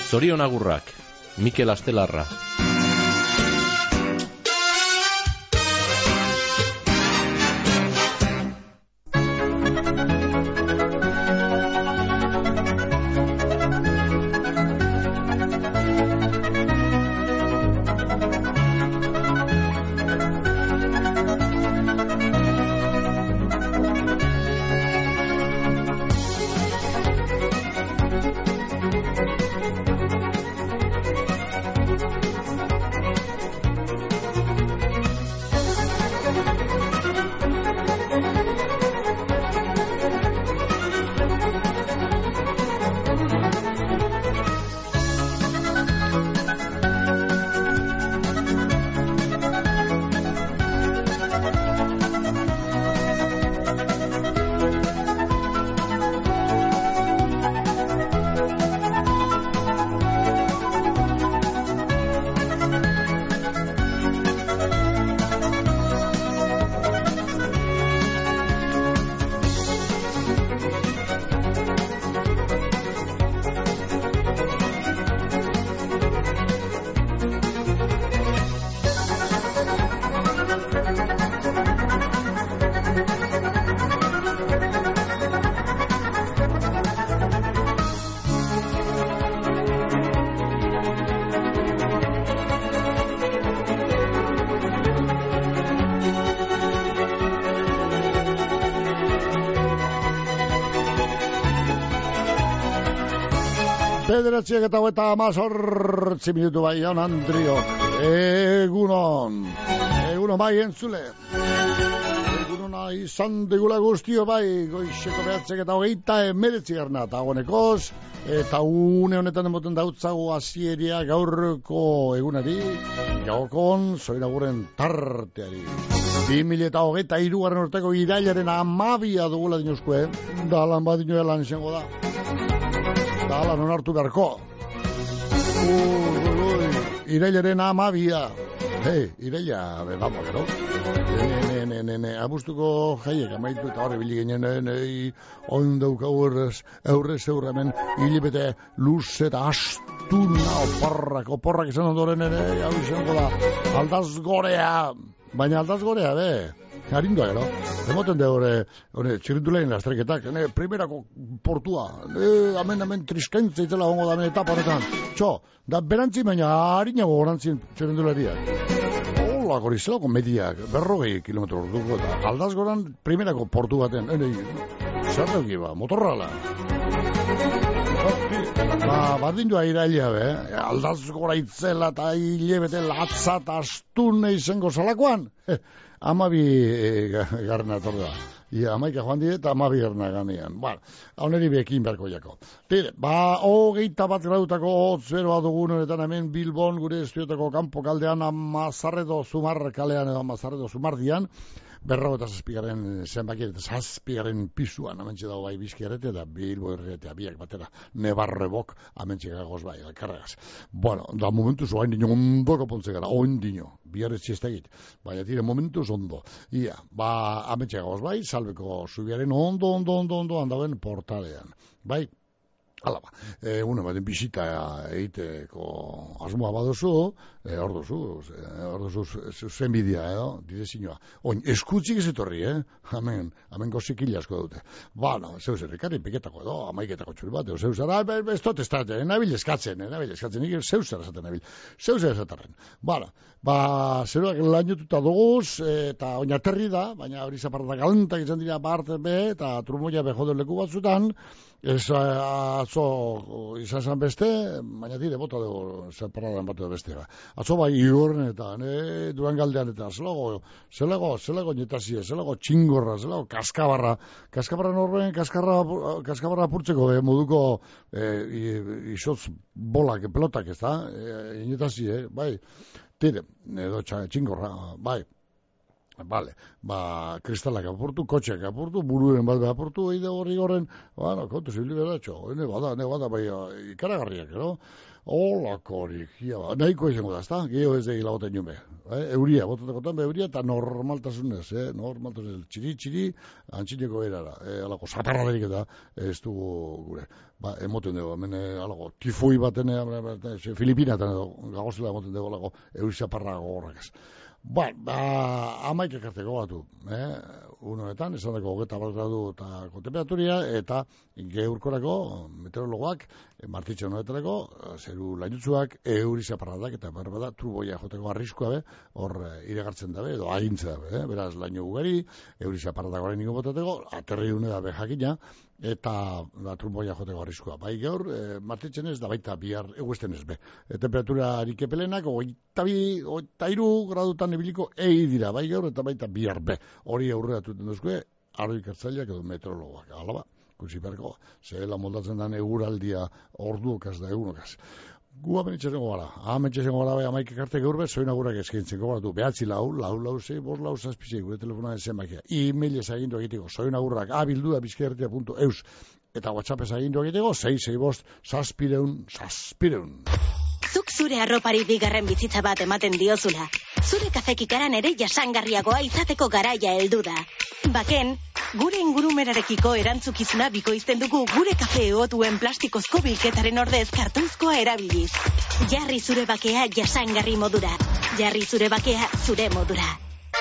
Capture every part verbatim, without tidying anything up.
Zorion agurrak, Mikel Astelarra. Bederatziak eta hogeita hamazortzi minutu bai, jaun Andriok. Egunon. Egunon bai entzule. Eguna izan digula guztio bai, goizeko behatziak eta hogeita emeretzi garna. Eta honekoz, eta une honetan emoten dautzago hasieria gaurko egunari, gaukon zoiraguren tarteari. Bi mila eta hogeita hirugarren urteko irailaren amabia dugula dinuzko, eh? Dalan badino elan izango da. Hala, non hartu beharko. Irailaren amabia. Hei, iraila, bedamo, gero. Ne, ne, ne, ne, abuztuko jaiek amaitu eta horre bili ginen, nei, ondauk aurrez, aurrez aurremen, hilibete luze eta astuna, oporrak, oporrak izan ondoren ere, hau izango da, aldaz gorea. Baina aldaz gorea, be. Harindoa, gero. Emoten de hori, hori, txirindulain lastreketak, ne, primerako portua, ne, amen, amen, triskaintza itzela hongo da, amen, etapa honetan. Txo, da berantzi, baina harinago horantzien txirindulariak. Hola, gori, zelako mediak, berrogei kilometro orduko, eta aldaz goran primerako portu baten, ene, zer duki, ba, motorrala. Ba, bardindua iraila, be, aldaz gora itzela eta hilebete latza eta astune izango zalakoan. Amabi e, garna torda. Ia, amaika joan dire eta amabi garna ganean. Ba, hauneri bekin beharko jako. Tire, ba, hogeita bat grautako hotzeroa dugun honetan hemen Bilbon gure estudiotako kanpo kaldean Amazarredo Zumar kalean edo Amazarredo Zumardian. Berro eta zazpigaren zenbakiet eta zazpigaren pisuan amentxe dago bai bizkiarete eta Bilbo erretea biak batera nebarrebok amentxe gagoz bai, alkarregaz. Bueno, da momentuz oain dino ondoko pontze gara, oain dino, biarretxe ez tegit, baina tire momentuz ondo. Ia, ba, amentxe gagoz bai, salbeko zubiaren ondo, ondo, ondo, ondo, handauen portalean. Bai, hala ba, e, une baten bisita egiteko asmoa baduzu, e, hor duzu, e, hor duzu zenbidia, edo, didezinoa. Oin, eskutzik ez etorri, eh? Hemen, hemen gozikila asko dute. Ba, no, zeu zer, ekari piketako edo, amaiketako txuri bat, edo zeu zer, ah, ez tot ez tate, nabil eskatzen, nabil eskatzen, nik zeu zer esaten nabil, zeu zer esatarren. Ba, ba, zeruak lainotuta duguz, eta oin aterri da, baina hori zaparta galantak izan dira barte be, eta trumoia beho leku batzutan, ez atzo izan zan beste, baina dire, bota dugu separadan batu da beste. Atzo bai igorren eta ne, Durangaldean eta zelago, zelago, zelago netazie, zelago txingorra, zelago kaskabarra, kaskabarra norben, kaskabarra apurtzeko de moduko e, isotz bolak, pelotak ez da, e, netazie, bai, tire, edo txingorra, bai. Vale, ba, kristalak apurtu, kotxeak apurtu, buruen bat apurtu, eide horri horren, bueno, kontu zibili beratxo, ne bada, ne bada, bai, ikaragarriak, no? Olakorik, ja, nahiko izango da, ezta? Geho ez egin lagoten jume. Eh? Euria, botatekotan be euria, eta normaltasunez, eh? Normaltasunez, txiri, txiri, antxineko erara. Eh, alako, zaparraderik eta ez dugu gure. Ba, emoten dugu, hemen, alako, tifoi baten, Filipinatan edo, gagozela emoten dugu, alako, euri zaparra gogorrak ez. Ba, ba, amaik ekarteko batu, eh? Unoetan, esan dago hogeta bat gradu eta temperaturia, eta geurkorako meteorologoak, martitxo honetarako, zeru lainutsuak, euri zaparradak, eta berbada, truboia joteko arriskoa be, hor iregartzen dabe, edo agintze dabe, eh? Beraz, laino ugari, euri zaparradak orain niko botateko, aterri une dabe jakina, eta da, trumboia joteko arriskoa. Bai gaur, e, martitzen ez, da baita bihar eguesten ez be. E, temperatura arikepelenak, oita bi, oita iru gradutan ibiliko egi dira, bai gaur, eta baita bihar be. Hori aurrera tuten duzkue, ardo ikertzaileak edo meteorologoak. Alaba, kutsi berko, zehela moldatzen den eguraldia orduokaz da egunokaz. Gu abenitxezengo gara, abenitxezengo gara bai amaik ekarte gaur be, zoin agurak eskintzeko gara du, behatzi lau, lau, lau, zei, bos, lau, zazpizei, gure telefonan zenbakia, e-mailez agindu egiteko, zoin agurrak, abilduda bizkertia puntu eus, eta whatsappez agindu egiteko, zei, zei, bost, zazpireun, zazpireun. Zuk zure arropari bigarren bizitza bat ematen diozula. Zure kafekikaran ere jasangarriagoa izateko garaia heldu da. Baken, gure ingurumerarekiko erantzukizuna bikoizten dugu gure kafe eotuen plastikozko bilketaren ordez kartonzkoa erabiliz. Jarri zure bakea jasangarri modura. Jarri zure bakea zure modura.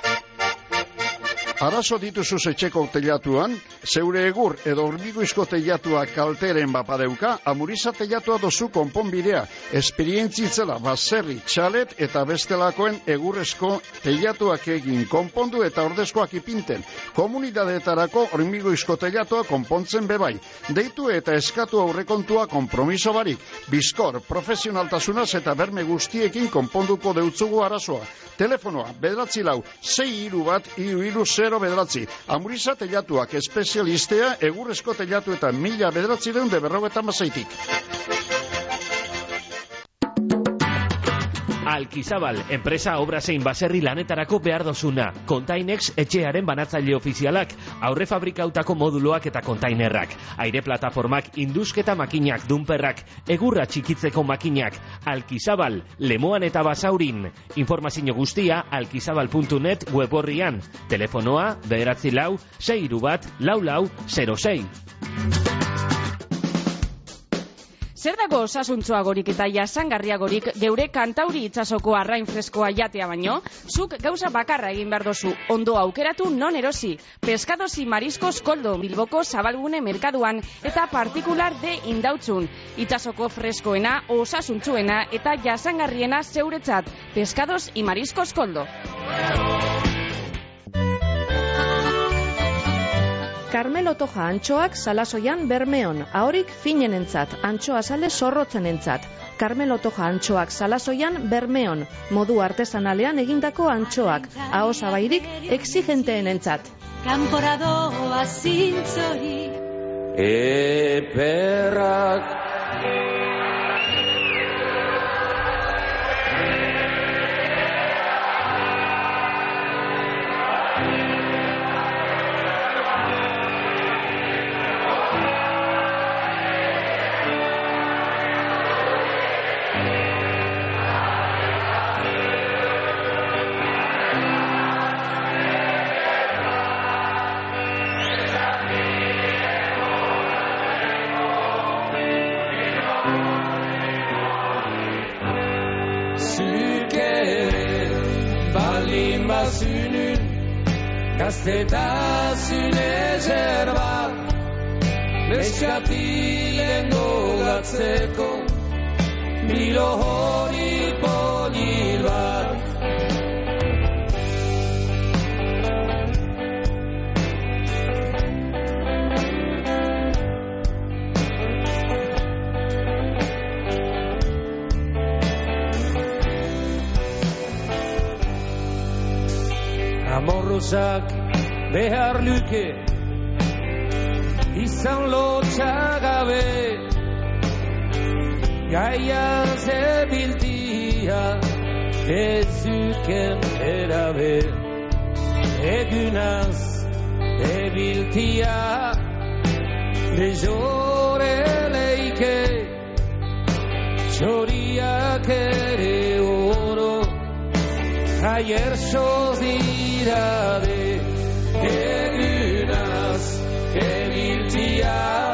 Arazo dituzuz etxeko teilatuan, zeure egur edo hormiguizko teilatua kalteren bapadeuka, Amuriza teilatua dozu konponbidea, esperientzitzela baserri, txalet eta bestelakoen egurrezko teilatuak egin konpondu eta ordezkoak ipinten. Komunidadeetarako hormiguizko teilatua konpontzen bebai. Deitu eta eskatu aurrekontua konpromiso barik. Bizkor, profesionaltasunaz eta berme guztiekin konponduko deutzugu arazoa. Telefonoa, bederatzi lau, sei hiru bat, hiru hiru zero bederatzi. Amuriza teilatuak espezialistea, egurrezko teilatu eta mila bederatzi deun de berrogetan bazaitik. Alkizabal, enpresa obra zein baserri lanetarako behar dozuna. Containex etxearen banatzaile ofizialak, aurre fabrikautako moduloak eta kontainerrak, aire plataformak, indusketa makinak, dunperrak, egurra txikitzeko makinak. Alkizabal, Lemoan eta Basaurin. Informazio guztia alkizabal puntu net web horrian. Telefonoa bederatzi lau, sei hiru bat, lau lau, zero sei. Zer dago osasuntsuagorik eta jasangarriagorik geure kantauri itsasoko arrain freskoa jatea baino? Zuk gauza bakarra egin behar dozu, ondo aukeratu non erosi. Pescados y Mariscos Koldo, Bilboko Zabalgune merkaduan eta partikular de Indautzun. Itsasoko freskoena, osasuntsuena eta jasangarriena zeuretzat. Pescados y Mariscos Koldo. Carmelo Toja antxoak Salasoian Bermeon, ahorik finenentzat, antxoa sale zorrotzenentzat. Carmelo Toja antxoak Salasoian Bermeon, modu artesanalean egindako antxoak, aho zabairik exigenteenentzat. Kanporadoa zintzori Eperrak Gaztetasun ezer bat Neskatilen gogatzeko Milo hori polil bat Amorrozak behar luke izan lotxagabe gaian zebiltia ez zuken erabe egunaz ebiltia Lezore leike txoriak ere oro Aier sozirade egunaz ebiltia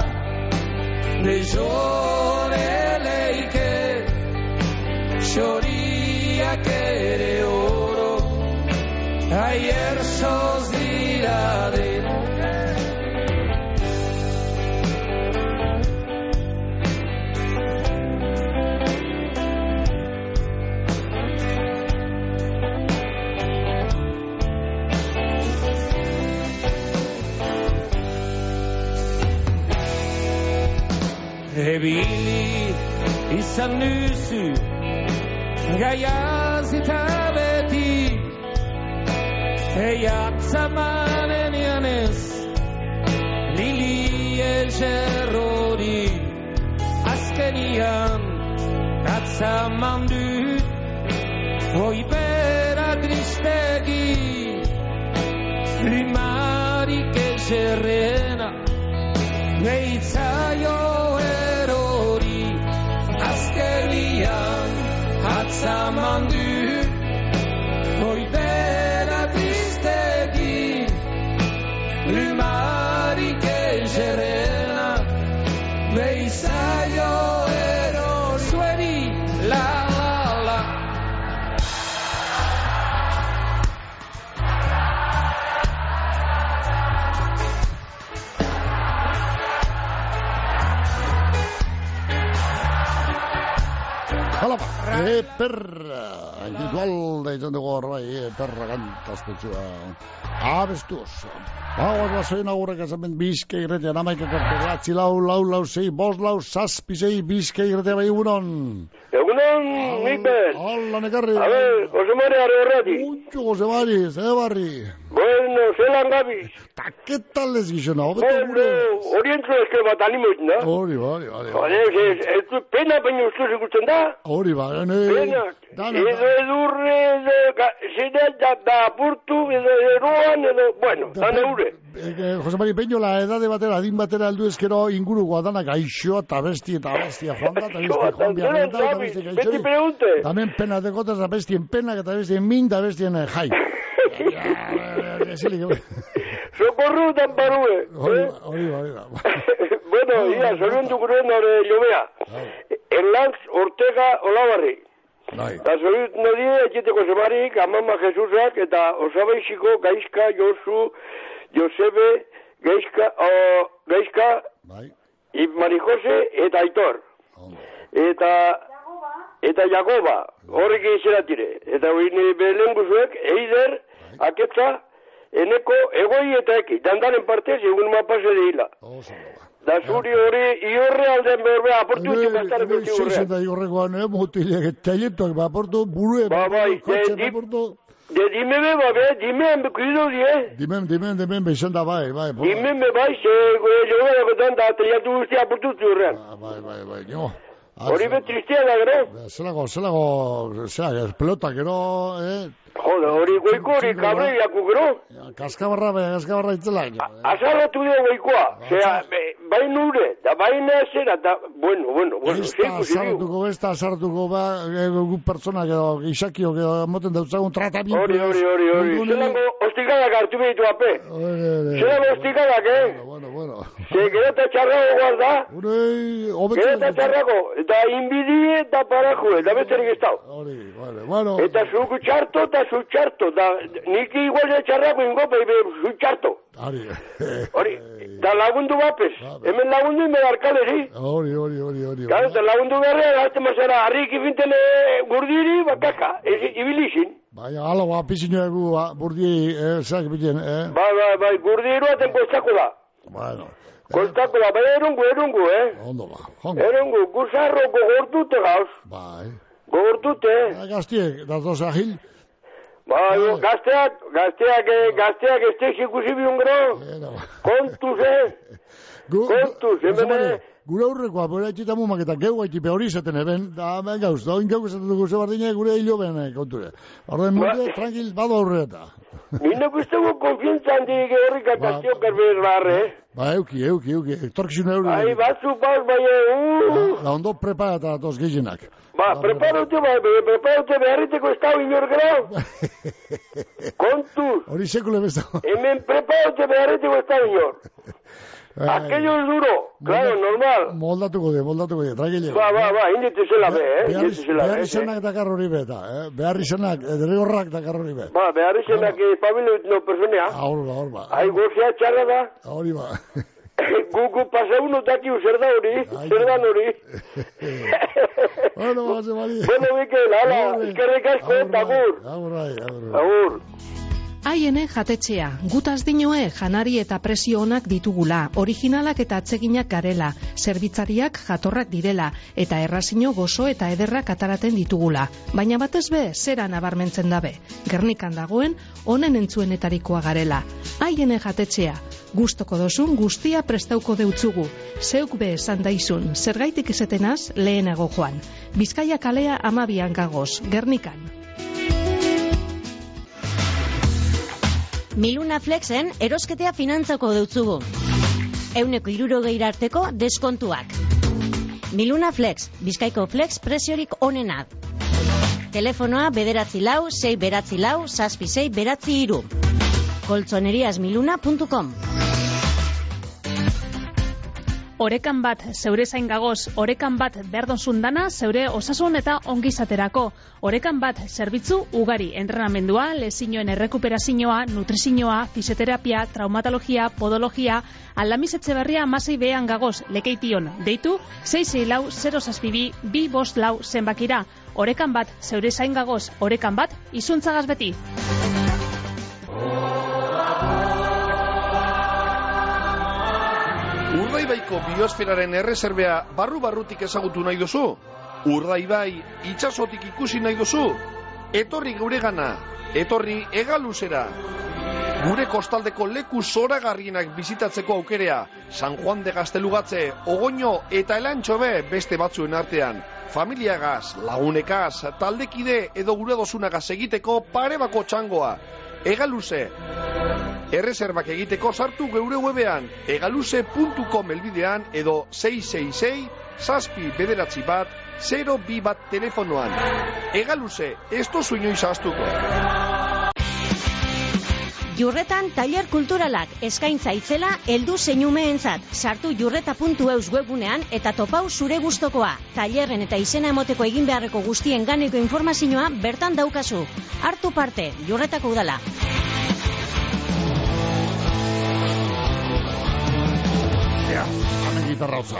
Lezore leike txoriak ere oro Aier sozirade Ebili izan duzu Gaiaz eta beti Eiatzamanen janez Lili eserrori Azkenian Atzaman dut Oibera tristegi Limarik eserrena Geitzaio erori Azkenian Atzaman dut Oibera tristegi Limarik eserrena Geitzaio erori Sueni la la la Hala ba, e perra, individual da izan dugu hor bai, e perra kantazpetsua. Abestuz. Bauak basoen aurrek ezamen bizke irretean amaikak arte, lau, lau, lau, zei, bos, lau, zazpi, zei, bizke irretea bai egunon. Egunon, Miguel. Hola, nekarri. A ver, Josemari arre horreti. Mucho, Josemari, ze barri. Bueno, zelan gabiz. Ta, ¿qué tal ez gizena? Bueno, orientzu eske bat animoit, na? Hori, hori, hori. Hori, ez du pena baino ustuz ikusten da? Hori, ba, ene... Penak. Edo edurre, edo zidel, da apurtu, edo eroan, edo, bueno, dan eure. Josemari, peño la edade batera, adin batera aldu ezkero inguruko adanak aixo eta besti eta bestia joan da, eta besti joan biarren da, eta besti gaixori. Beti pregunte. Damen pena dekotaz, eta bestien penak, eta bestien min, eta bestien jai. Socorru dan barue. Hori, hori, hori. Bueno, ia, zorion dukuruen hori jomea. Erlantz Ortega Olabarri. Eta zoriut nadie, etxeteko zemarik, amama Jesusak, eta osabeixiko Gaizka, Josu, Josebe, Gaizka, Gaizka, Marijose, eta Aitor. Eta... Eta Jakoba, horrek izeratire. Eta hori belen guzuek, Eider, Aketza, Eneko, Egoi eta Eki. Dandaren partez, egun mapase de hila. Da zuri hori, iorre alden behorbe, aportu utxu bastarek urti urrean. Zizeta iorrekoan, eh, mutilek, taietuak, aportu, burue, kotxen, aportu. De dimeme, ba, be, dimeme, kuido die. Dimem, dimem, dimem, beixen da, bai, bai. Dimeme, bai, ze, jogo dagoetan, da, taiatu guzti aportu utxu urrean. Bai, bai, bai, nio. Hori be tristea da, gero? Zelago, zelago, zelago, pelota, gero, eh? Joder, hori goiko hori kabreiako, gero? Kaskabarra, bai, kaskabarra itzela. Azarratu dira goikoa, zera, bai nure, da bai nahazera, da, bueno, bueno, bueno, zeiku zirio. Azarratuko, ez da azartuko, ba, gu pertsona, edo, isakio, edo, moten dautzagun tratamiento. Hori, hori, hori, hori, zelango hostikadak hartu behitu ape. Zelango hostikadak, eh? Bueno, bueno. Ze, gero eta txarrago guarda. Gero eta txarrago, eta inbidie, eta parajue, da besterik ez dau. Hori, bueno. Eta zuku txarto, eta zu txarto, da, niki igual de txarrago ingo, bebe, zu txarto. Hori. Hori, da lagundu bapes, hemen lagundu inbe darkaleri. Hori, hori, hori, hori. Claro, da lagundu berre, gazte mazera, harrik ifintele gurdiri, bakaka, ibilizin. Bai, alo, apizino egu, burdi, zak bilen, eh? Bai, bai, bai, gurdiru aten kostako da. Bueno. Kostako da, bai, erungu, erungu, eh? Ondo ba, hongo. Erungu, guzarro gogortute gauz. Bai. Gogortute. Gaztiek, datoz ahil. Bai, gazteak, gazteak, gazteak ez teixik ikusi biun gero. Kontuz, eh? Kontuz, hemen, gure aurrekoa, bera etxita mumak eta geu gaitipe hori izaten eben, da, ben gauz, da, oin geu izaten dugu zebardine gure hilo ben konture. Orden, mute, tranquil, bado aurreta. Nina guztego konfientza handik horrik atazio kerbez barre, eh? Ba, euki, euki, euki, torkizun euri. Ai, batzu pas, bai, uh... Da, ondo preparata atoz gehienak. Ba, preparate, ba, preparate beharriteko ez da inor grau. Kontu. Hori sekule bezala. Hemen preparate beharriteko ez da inor. Aquello es duro, claro, normal. Moldatuko de, moldatuko de, tranquile. Ba, ba, ba, indite zela be, eh? Behar izanak dakar hori beta, eh? Behar izanak, derrigorrak dakar hori be. Ba, behar izanak pabilo no personea. Ahor ba, ahor ba. Ai, gozea txarra da. Hori ba. Gugu pasa uno dakiu zer da hori, zer dan hori. Bueno, base, Mari. Bueno, Mikel, hala, eskerrik asko, agur. Agur, agur. Agur. Haiene jatetxea, gutaz dinoe janari eta presio onak ditugula, originalak eta atseginak garela, zerbitzariak jatorrak direla, eta errazino gozo eta ederrak ataraten ditugula. Baina batez be, zera nabarmentzen dabe. Gernikan dagoen, honen entzuenetarikoa garela. Haiene jatetxea, gustoko dozun guztia prestauko deutzugu. Zeuk be esan daizun, zergaitik esetenaz lehenago joan. Bizkaia kalea amabian gagoz, Gernikan. Miluna Flexen erosketea finantzako deutzugu. Euneko hirurogeira arteko deskontuak. Miluna Flex, Bizkaiko Flex preziorik onena. Telefonoa bederatzi lau, sei beratzi lau, zazpi sei beratzi hiru. koltzoneriasmiluna puntu com. Orekan bat zeure zain gagoz, orekan bat berdonzun dana zeure osasun eta ongizaterako. Orekan bat zerbitzu ugari, entrenamendua, lezinoen errekuperazioa, nutrizioa, fisioterapia, traumatologia, podologia, aldamiz etxeberria amasei behan gagoz, lekeition, deitu, sei sei lau, zero zazpibi, bi bost lau zenbakira. Orekan bat zeure zain gagoz, orekan bat izuntzagaz beti. Urdaibaiko biosferaren erreserbea barru-barrutik ezagutu nahi duzu? Urdaibai itsasotik ikusi nahi duzu? Etorri guregana, etorri Hegaluzera. Gure kostaldeko leku zoragarrienak bizitatzeko aukerea, San Juan de Gaztelugatze, Ogoño eta Elantxobe beste batzuen artean. Familiagaz, lagunekaz, taldekide edo gure dozunagaz egiteko parebako txangoa. Hegaluze. Erreserbak egiteko sartu geure webean hegaluze puntu com elbidean edo sei sei sei, zazpi bederatzi bat, zero bi bat telefonoan. Hegaluze, ez tozu inoiz ahaztuko. Jurretan tailer kulturalak eskaintza itzela heldu zeinumeentzat. Sartu jurreta puntu eus webunean eta topau zure gustokoa. Tailerren eta izena emoteko egin beharreko guztien ganeko informazioa bertan daukazu. Hartu parte, Jurretako udala. Ja, hamen gitarra hotza.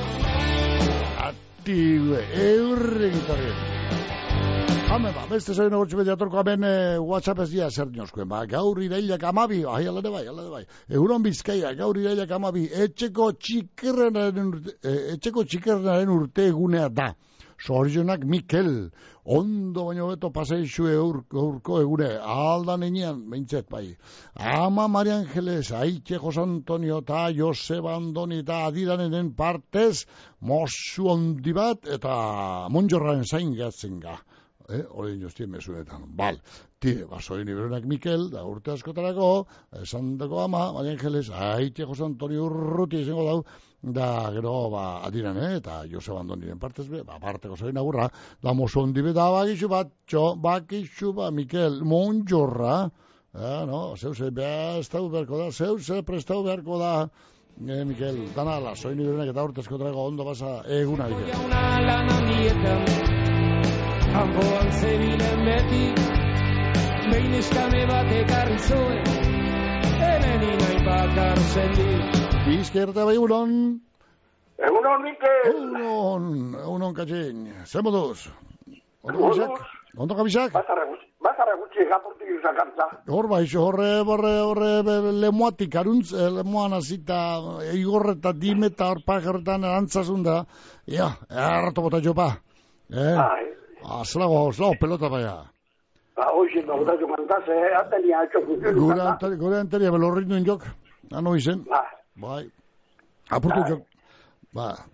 Ati, eurre gitarra. Hame ba, beste zain egotxe beti atorko hamen WhatsApp ez dia zer dinoskuen. Ba, gaur irailak amabi, ai, alade bai, alade bai. Euron Bizkaia, gaur irailak amabi, etxeko txikerrenaren urte, etxeko txikerrenaren urte egunea da. Zorionak Mikel, ondo baino beto paseixue urko egure, aldan enean, behintzet bai. Ama Maria Angeles, Aite Jose Antonio eta Joseba Andoni eta Adiranenen partez, mosu ondi bat eta monjorraren zain gehatzen ga. Eh, hori jostien mesunetan. Bal, tire, basoin iberonak Mikel, da urte askotarako, esan dago ama, Maria Angeles, Aite Jose Antonio urruti izango dau, da gero ba adiran, eh? Eta Joseba Andoniren partez be, ba parteko zain agurra, da mosondi be da bakixu bat, txo, bakixu ba, Mikel, monjorra, eh, no, zeu ze bestau beharko da, zeu ze prestau beharko da, eh, Mikel, dana ala, soin iberenak eta urte askotarako ondo basa eguna, Mikel. Kanpoan zebilen beti, behin eskame bat ekarri zuen, hemen inai bakar zendi. Bizkerta bai, egunon. Egunon, Mikel. Egunon, egunon, katxin. Zer moduz? Ondo kabizak? Ondo kabizak? Bazarra gutxi japurtik izakantza. Hor bai, horre, horre, horre, lemoatik, aruntz, lemoan azita, igorreta, dimeta, hor pajarretan, erantzazun da. Ja, errato bota jopa. Eh? Ai. Azlago, azlago, pelota baia. Ba, hoxe, no, bota jo kantaz, eh, atenia, etxo funtzionu. Gure anteria, belorrit nuen jok, ano izen. Ba. Bai. Apurtu jok. Ba.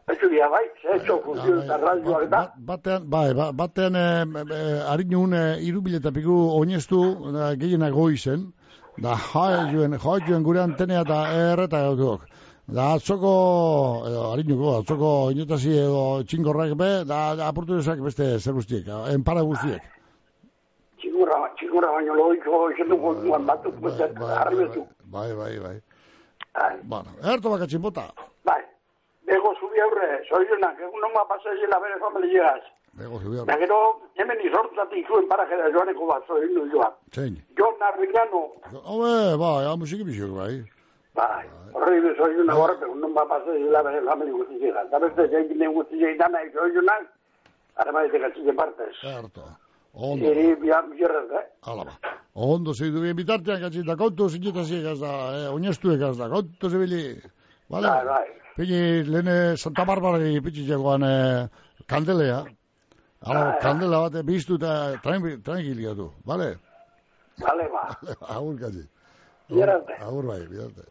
Etxu bia, bai, zetxo, funtzio eta radioak da. Batean, bai, batean harinun irubileta piku oineztu gehienak goizen, da jaioen, jaioen gure antenea eta erreta gautuok. Da atzoko, harinuko, atzoko inotasi edo txingorrak be, da apurtu desak beste zer guztiek, enpara guztiek. Txingurra, txingurra baino logiko izenduko duan batuk, harri betu. Bai, bai, bai. Bueno, erto bakatxin bota. Bai. Bego zubi aurre, zorionak, egun noma pasaiela bere familiegaz. Bego zubi aurre. Da gero, hemen izortzatik zuen parajera joaneko bat, zorindu joan. Zein? Jon Arrigano. Hore, bai, hau musiki bizok, bai. Bai, horri bezorionak horre, egun noma pasaiela bere familiegaz guztiegaz. Da beste, zein guztiegaz dana, zorionak, aramaetek atzitzen partez. Erto. Ondo. Eri, bian, bierrez, eh? Hala ba. Ondo, zeidu bien bitartean katxin, da kontu zinetaziek az da, oineztuek az da, kontu zibili. Vale? Bai, bai. Pini, lehene Santa Barbara pitxitzekoan kandelea. Hala, kandela bat biztu eta tranquiliatu, bale? Bale, ba. Agur, katzi. Bierarte. Agur, bai, bierarte.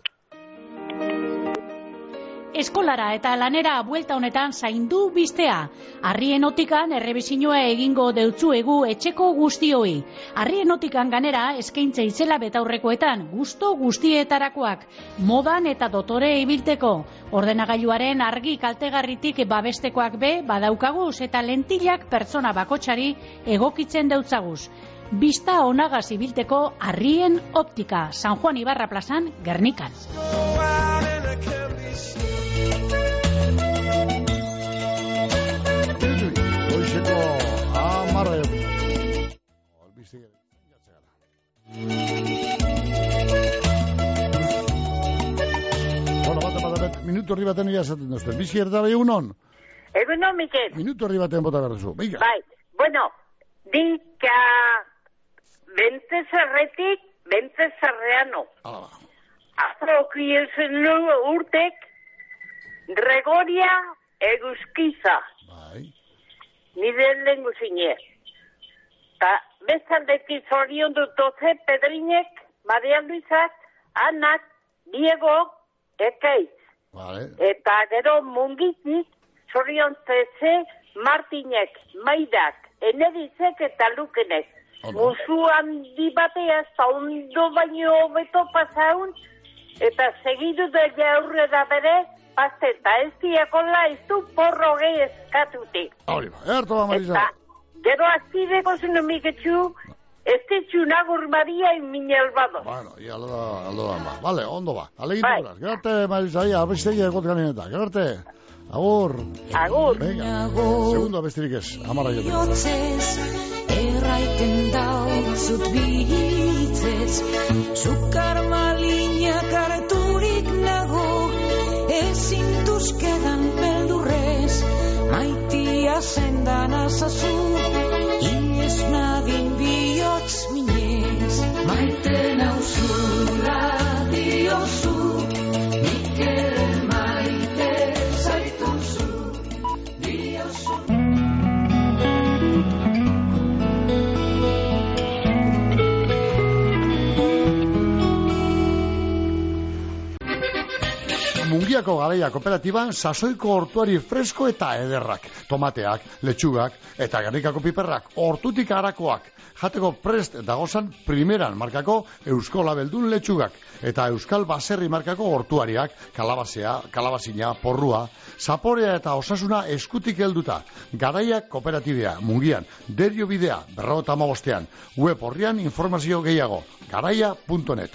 Eskolara eta lanera buelta honetan zaindu biztea. Arrien otikan errebizinoa egingo deutzuegu etxeko guztioi. Arrien otikan ganera eskaintza itzela betaurrekoetan, gusto guztietarakoak, modan eta dotore ibilteko. Ordenagailuaren argi kaltegarritik babestekoak be badaukaguz eta lentilak pertsona bakotxari egokitzen deutzaguz. Bista onagaz ibilteko Arrien optika, San Juan Ibarra plazan, Gernikan. Goizeko amarra bueno, bate, bate, bate, minutu horri baten ia esaten duzten. Bizi erdabe egunon? Egunon, Mikel. Minutu horri baten bota berduzu. Venga. Bai, bueno, dika bentezarretik, bentezarreano. Hala. Aprokiesen urtek, Gregoria Eguzkiza. Bai. Nire lengu zine. Ta bezaldeki zorion dut doze Pedrinek, Maria Luizak, Anak, Diego, Ekeitz. Vale. Eta gero mungitik zorion teze Martinek, Maidak, Enerizek eta Lukenek. Musuan di batea ez da ondo baino beto pasaun, eta segidu da jaurre da bere, paste eta ez diakola ez du porro gehi eskatutik. Hori ba, erto ba, Marisa. Eta gero azideko zunu miketxu, ez ditxu nagur Maria in albado. Bueno, y aldo da, aldo da, ba. Vale, ondo ba. Alegin duraz. Gerte, Marisa, ia, abestegi egot ganineta. Gerte, agur. Agur. Venga, segundo abestirik ez, amara jote. Erraiten dautzut bihitzez, zukar malinak harturik nago, ezin tuzkedan beldurrez, maitia zendan azazu, inez nadin bihotz minez, maite nauzula diozu, nik ere maite zaituzu, diozu. Mungiako Garaia kooperatiban sasoiko hortuari fresko eta ederrak, tomateak, letxugak eta Gernikako piperrak, hortutik harakoak, jateko prest dagozan primeran markako Eusko Labeldun letxugak eta Euskal Baserri markako hortuariak, kalabazea, kalabazina, porrua, zaporea eta osasuna eskutik helduta. Garaia kooperatibea, Mungian, Derio bidea, berrogota hamabostean, web horrian informazio gehiago, garaia puntu net.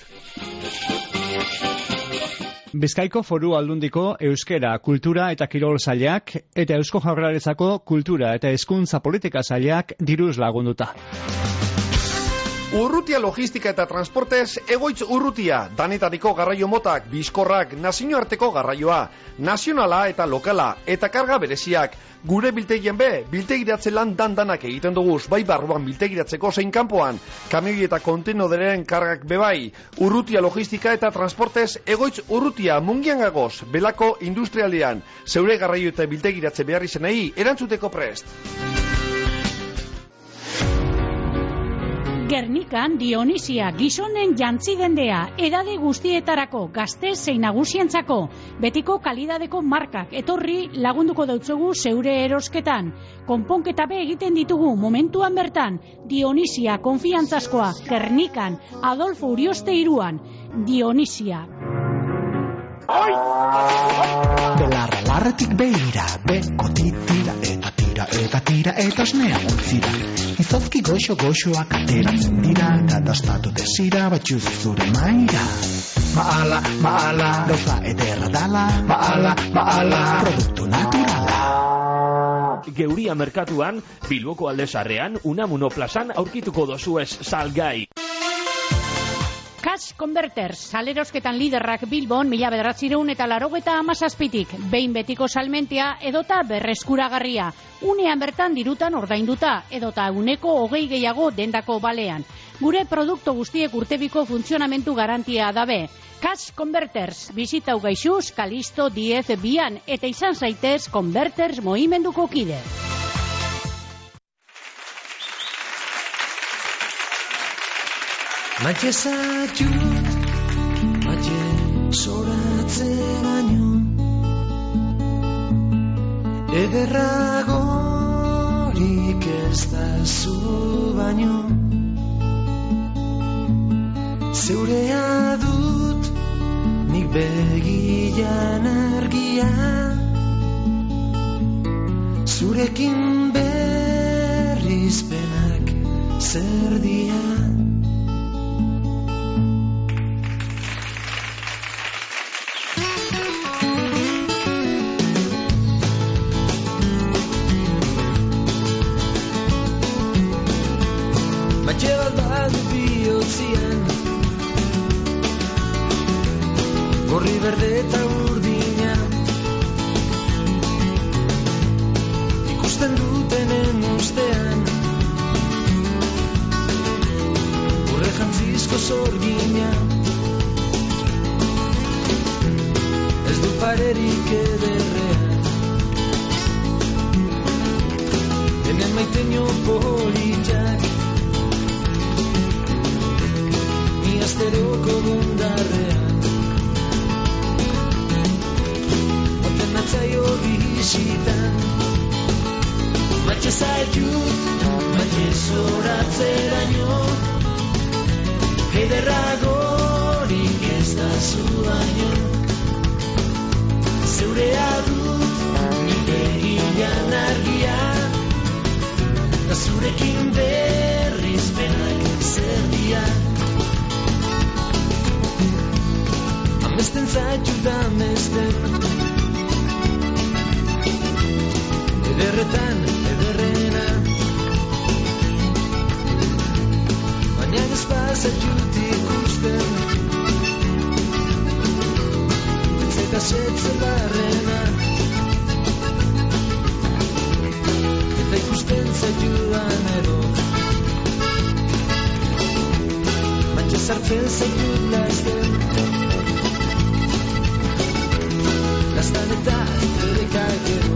Bizkaiko Foru Aldundiko Euskera, Kultura eta Kirol Sailak eta Eusko Jaurlaritzako Kultura eta Hezkuntza Politika Sailak diruz lagunduta. Urrutia logistika eta transportez egoitz urrutia, danetariko garraio motak, bizkorrak, nazioarteko garraioa, nazionala eta lokala, eta karga bereziak. Gure biltegien be, biltegiratze lan dandanak egiten duguz, bai barruan biltegiratzeko zein kanpoan, kamioi eta kontenoderen kargak bebai. Urrutia logistika eta transportez egoitz urrutia, Mungian gagoz, Belako industrialdean, zeure garraio eta biltegiratze behar izenei, erantzuteko prest. Gernikan Dionisia gizonen jantzi dendea, edade guztietarako, gazte zein nagusientzako, betiko kalidadeko markak etorri lagunduko dautzugu zeure erosketan. Konponketa be egiten ditugu momentuan bertan, Dionisia konfiantzazkoa, Gernikan, Adolfo Urioste iruan, Dionisia. Belarra larretik beira, beko titira eta tira eta tira eta osnea utzira. Izozki goxo-goxoak ateratzen dira, kadastatu desira batxuz zure maira. Maala, maala, gauza ederra dala, maala, maala, produktu naturala. Geuria merkatuan, Bilboko aldezarrean, Unamuno plazan aurkituko dozuez salgai. Cash Converters, salerosketan liderrak Bilbon mila bederatziehun eta laurogeta hamazazpitik, behin betiko salmentia edota berreskuragarria, unean bertan dirutan ordainduta, edota uneko hogei gehiago dendako balean. Gure produktu guztiek urtebiko funtzionamentu garantia dabe. Cash Converters, bizitau gaixuz, Kalisto diez bian, eta izan zaitez Converters mohimenduko kide. Maite zaitut, maite zoratze baino, ederragorik ez da zu baino. Zeurea dut, nik begian argia, zurekin berrizpenak zer dia. Gorri berde eta urdina, ikusten dutenen ustean, urre jantzizko zorgina, ez du parerik ederrean, enen maiteño politxak, ni asteroko bundarrean. Zaio bizitan, matxe zaitut, matxe zoratzeraino, ederragorik ez da zu baino. Zeurea dut, nire egian argia, da zurekin berrizpenak zer dia. Amesten zaitut amesten, ederretan, ederrena, baina ez bazatut ikusten, eta zetzer barrena, eta ikusten zaitudan edo, baina zartzen zaitut lasten, lastan eta erekak edo.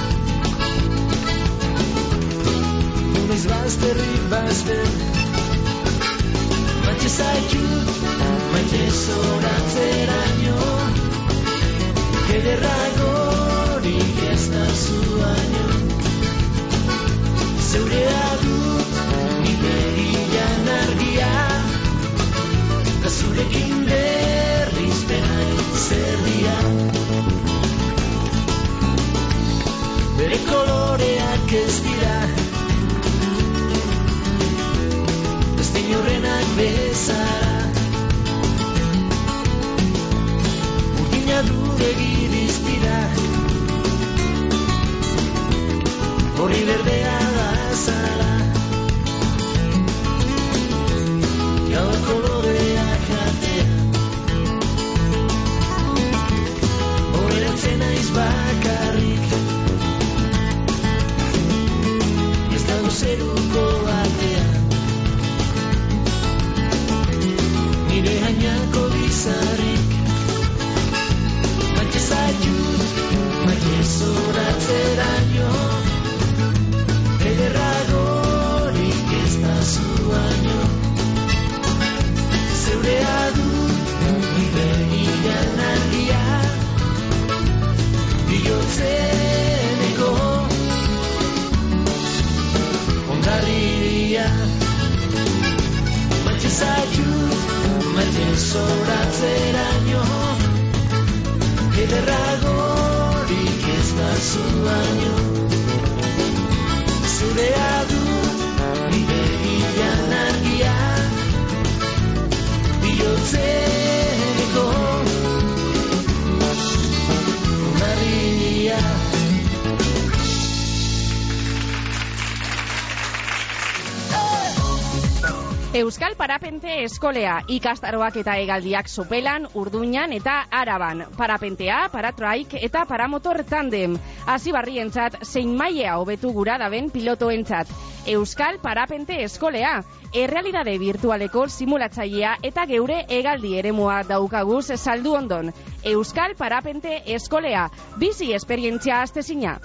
Unez bazterrik bazter, maite zaitut, maite zoratzeraino, ederragorik ez da zu baino. Zeurea dut, nire egian argia, da zurekin berrizpenak zer dia. Bere koloreak ez dira, horrenak bezara, urdina du begiriztira, horri berdea da zara, gaur koloreak atea, horretzen aiz bakarrik, ez dago zeruko batean, nire hainako bizarrik, maite zaitut, maite zoratzeraino, ederragorik ez da zu baino. zuaino zurea dut nire gilean argia bihotzeneko narria. Euskal Parapente Eskolea, ikastaroak eta hegaldiak Sopelan, Urduñan eta Araban. Parapentea, paratraik eta paramotor tandem. Hasibarrientzat zein mailea hobetu gura daben pilotoentzat. Euskal Parapente Eskolea, errealidade virtualeko simulatzailea eta geure hegaldi eremua daukaguz saldu ondon. Euskal Parapente Eskolea, bizi esperientzia astezina.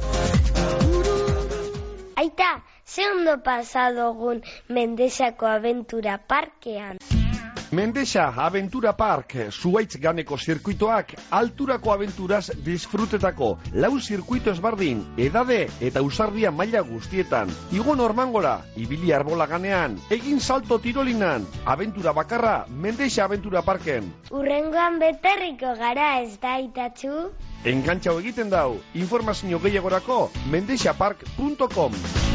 Aita, ze ondo pasadogun Mendexako Aventura Parkean. Mendexa Aventura Park, zuaitz ganeko zirkuitoak, alturako aventuraz disfrutetako, lau zirkuito ezbardin, edade eta usardia maila guztietan. Igo Normangora, ibili arbola ganean, egin salto tirolinan, aventura bakarra, Mendexa Aventura Parken. Urrengoan beterriko gara ez da, Itatxu? Engantxau egiten dau, informazio gehiagorako, mendexapark punto com.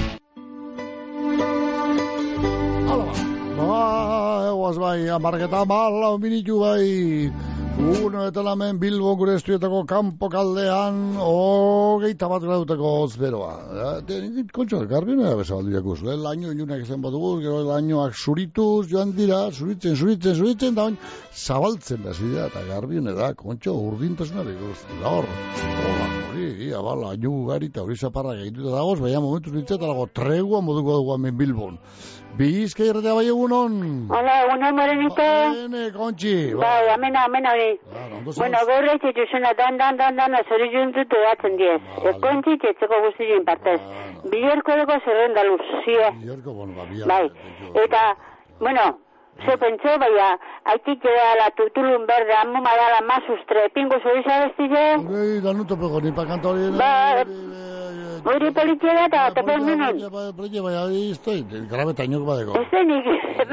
Ba, eguaz bai, amarketa bala, minitu bai. Uno eta lamen Bilbo gure estuetako kanpo kaldean, hogeita bat grautako ozberoa. Kontxo, garbina da bezabaldu jakuz. Laino ilunak izan badugu, gero lainoak zurituz, joan dira, zuritzen, zuritzen, zuritzen, da oin, zabaltzen da zidea, eta garbina da, kontxo, urdintasunari guzti, da hor. Hola, hori, ia, ba, laino gari eta hori zaparra gaituta dagoz, baina momentu nintzen, dago, tregua moduko dugu hemen Bilbon. Bizka irratea bai egunon. Hola, egunon morenito. Bene, Kontxi. Bai, amena, amena hori. Bueno, gaur ez dituzuna, dan, dan, dan, dan, azori juntutu datzen diez. Kontxi txetzeko guztien partez. Bilerko dugu zerrenda luzia. Bilerko, bueno, ba, bilerko. Bai, eta, bueno, ze pentso, baina, haitik da la tutulun berde, amuma da la mazustre, pingo zoriza bestile. Hori, danuto pego, nipa kanta hori. Ba, hori politiera eta topen minen. Politxe, baina, iztoi, grabeta inok badeko. Ez denik.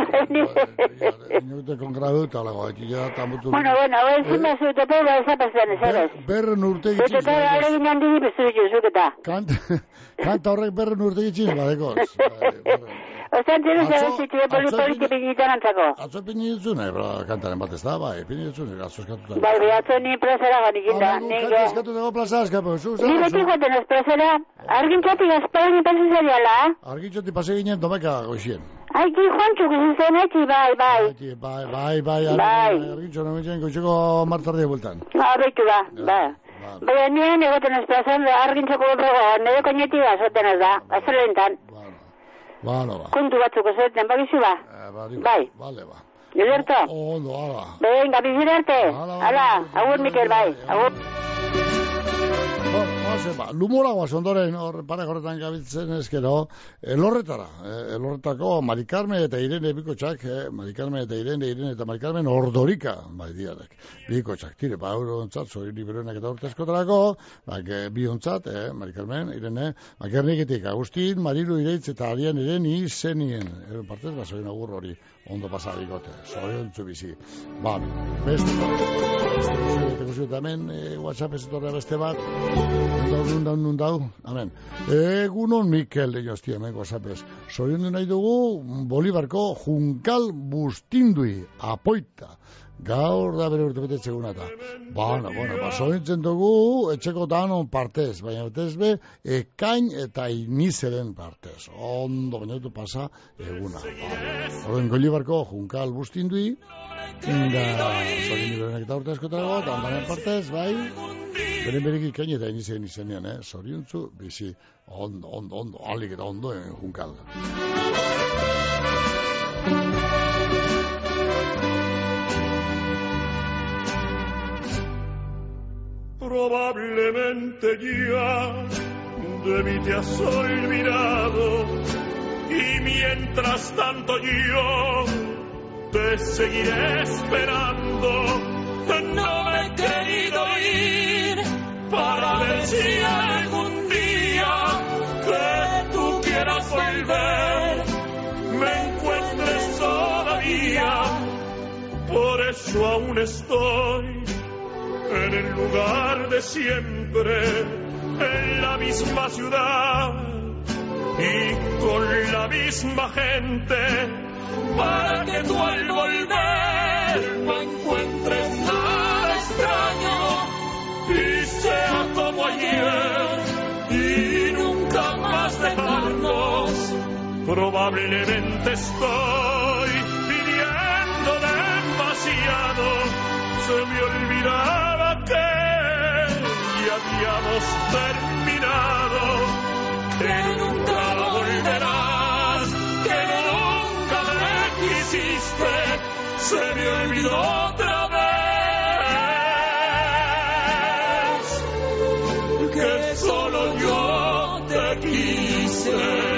Inok dekon grabeta, lago, haitik da, tamutu. Bueno, bueno, ez zima zu tope, ba, zapazten, ez eres. Berren urte gitziz. Eta gara alegin handi dibestu zuzuketa. Kanta horrek berren urte gitziz, badeko. Ostean txero zebezitzu de politi pinitan antzako. Atzo pinitzen, kantaren bat ez da, bai, pinitzen, atzo eskatuta. Bai, bai, atzo ni plazera ganikin da. Kanta eskatutako plaza eskapo. Ni beti joaten ez plazera, argintxotik azparen ipasi zariala. Argintxotik pase ginen domeka goizien. Aiki joantxuk izan zen eki, bai, bai. Bai, bai, bai, argintxo nomen goizeko martardia bultan. Ah, behitu da, bai. Baina nien egoten ez plazan, argintxoko borrogo, nire koñetik azoten ez da, azolentan. Bala, ba. Kontu batzuk osetzen, bagizu ba? Bai. Bale, ba. Gederto? Ondo, ala. Venga, bizirarte. Ala, agur, Mikel, bai. Agur. Ba, lumora guaz ondoren, hor, pare horretan gabiltzen ezkero, elorretara, eh, elorretako Marikarme eta Irene bikotxak, eh, Marikarme eta Irene, Irene eta Marikarmen ordorika, bai diarek, bikotxak, tire, ba, euro ontzat, zori liberoenak eta urtezkotarako, ba, bi ontzat, eh, Marikarmen, Irene, Makerniketik, Agustin, Marilu Ireitz eta Arian Ireni zenien, eh, partez, ba, zoin agur hori, ondo pasabikote, zorion bizi. Ba, beste, beste, beste, hemen, eh, WhatsApp ez etorrea beste bat, Nun dau, nun dau, amen. Egunon Mikel, de jostia, hemen WhatsAppez. Zorion du nahi dugu, Bolibarko Junkal Bustindui, apoita. Gaur da bere urte betetxe gunata. Bueno, bueno, ba, zorintzen dugu, etxeko danon partez, baina betez be, ekain eta inizeren partez. Ondo, baina dutu pasa, eguna. Horren Bolibarko Junkal Bustindui, da, zorin niberenek eta urte eskotarago, eta ondanen partez, bai, beren bereki ekain eta inizeren izenean, eh, zoriontzu, bizi, ondo, ondo, ondo, alik eta ondo, eh, Junkal. Probablemente ya de mí te has olvidado y mientras tanto yo te seguiré esperando. No me he querido ir para ver si algún día que tú quieras volver me encuentres todavía. Por eso aún estoy en el lugar de siempre, la misma ciudad y con la misma gente, para que tú al volver no encuentres nada extraño y sea como ayer y nunca más dejarnos. Probablemente estoy pidiendo demasiado, se me olvidaba que ya habíamos terminado, que nunca volverás, que nunca me quisiste, se me olvidó otra vez, que solo yo te quise.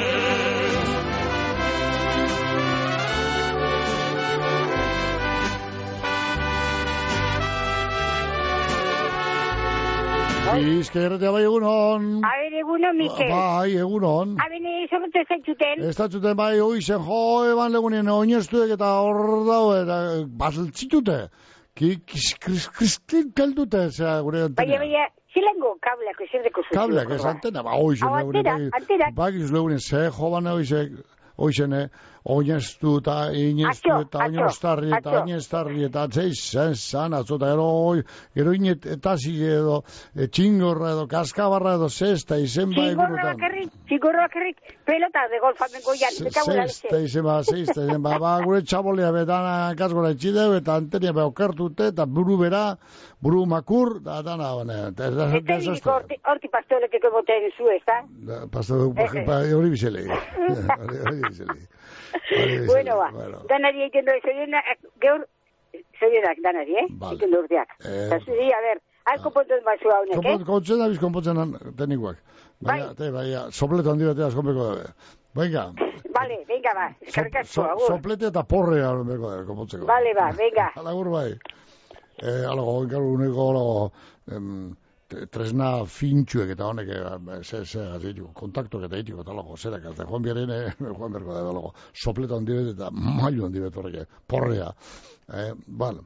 Bizkaia bai egunon. A ber, egunon, Mikel. Bai, egunon. A bene, zorrote zaitzuten. Ez datzuten bai, oizen, jo, eban legunien oinestuek eta hor dau, eta bazeltzitute. Kiskriskriskrin keldute, zera, gure antena. Baina, baina, zilengo kableak ezerdeko zuzio. Kableak ez antena, ba, oizen. Antena, antena. Ba, giz legunien, ze, jo, bane oizek, oizene, oinestu eta inestu eta oinestarri eta oinestarri eta atzei zen zan atzota ero ero inet eta zi edo txingorra edo kaskabarra edo zesta izen ba egunotan. Txingorra bakarrik, txingorra bakarrik pelota de golfamen goian, bekabura lexe. Zesta izen ba, zesta izen ba, ba gure txabolea betana kasgora itxideu eta antenia ba okertute eta buru bera, buru makur, da dana bane. Eta diriko horti pastoleteko boten zu, ez da? Pastoleteko, hori bizele. Hori bizele. Bueno, ba, danari egiten doi, zorionak, geur, zorionak danari, eh? Egiten du urteak. Eta zuri, a ber, alko pontzen batzua honek, eh? Kontzen dabiz, konpontzen tenikoak. Baina, te, baina, soplete handi batea askompeko dabe. Venga. Vale, venga, ba, eskarkazko, agur. Soplete eta porrea askompeko dabe, konpontzeko. Vale, ba, venga. Alagur, bai. Alago, enkaru, uneko, alago, tresna fintxuek eta honek ze, ze, ditu, kontaktok eta ditiko eta lago, zerak, eta joan biaren, joan berko da, lago, sopleta handi bet eta mailu handi bet horrek, porrea. Eh, bueno.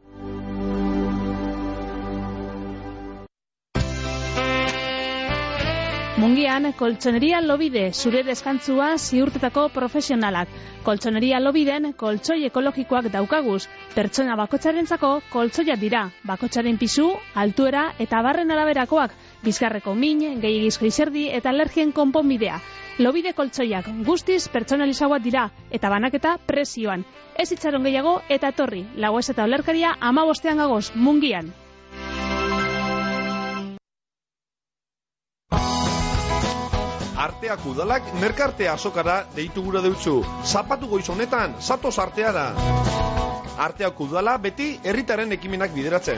Mungian, koltsoneria Lobide, zure deskantzua ziurtetako profesionalak. Koltsoneria Lobiden, koltsoi ekologikoak daukaguz. Pertsona bakotxarentzako koltsoiak dira. Bakotxaren pisu, altuera eta barren araberakoak. Bizkarreko min, gehiagizko izerdi eta alergien konponbidea. Lobide koltsoiak guztiz pertsonalizauak dira eta banaketa prezioan. Ez itxaron gehiago eta etorri. Lagoez eta olerkaria amabostean gagoz, Mungian. Arteak udalak merkarte azokara deitu gura deutzu. Zapatu goiz honetan, zatoz arteara. Arteak udala beti herritaren ekimenak bideratzen.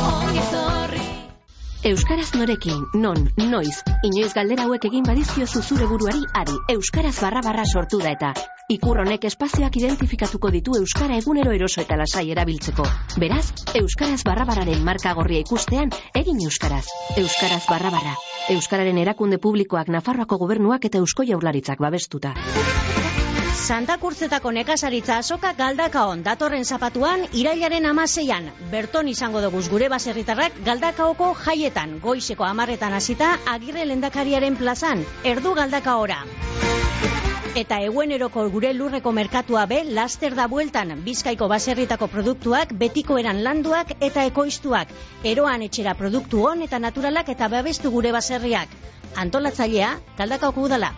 Euskaraz norekin, non, noiz, inoiz galdera hauek egin badizkiozu zure buruari ari, Euskaraz barra barra sortu da eta. Ikur honek espazioak identifikatuko ditu Euskara egunero eroso eta lasai erabiltzeko. Beraz, Euskaraz barra barraren marka gorria ikustean, egin Euskaraz. Euskaraz barra barra. Euskararen erakunde publikoak, Nafarroako gobernuak eta Eusko Jaurlaritzak babestuta. Santa Kurtzetako nekazaritza azoka Galdakaon datorren zapatuan irailaren amaseian. Berton izango duguz gure baserritarrak Galdakaoko jaietan, goizeko amarretan hasita Agirre Lehendakariaren plazan, erdu Galdakaora. Eta eguneroko gure lurreko merkatua be laster da bueltan, Bizkaiko baserritako produktuak, betiko eran landuak eta ekoiztuak. Eroan etxera produktu on eta naturalak eta babestu gure baserriak. Antolatzailea, Galdakaoko udala.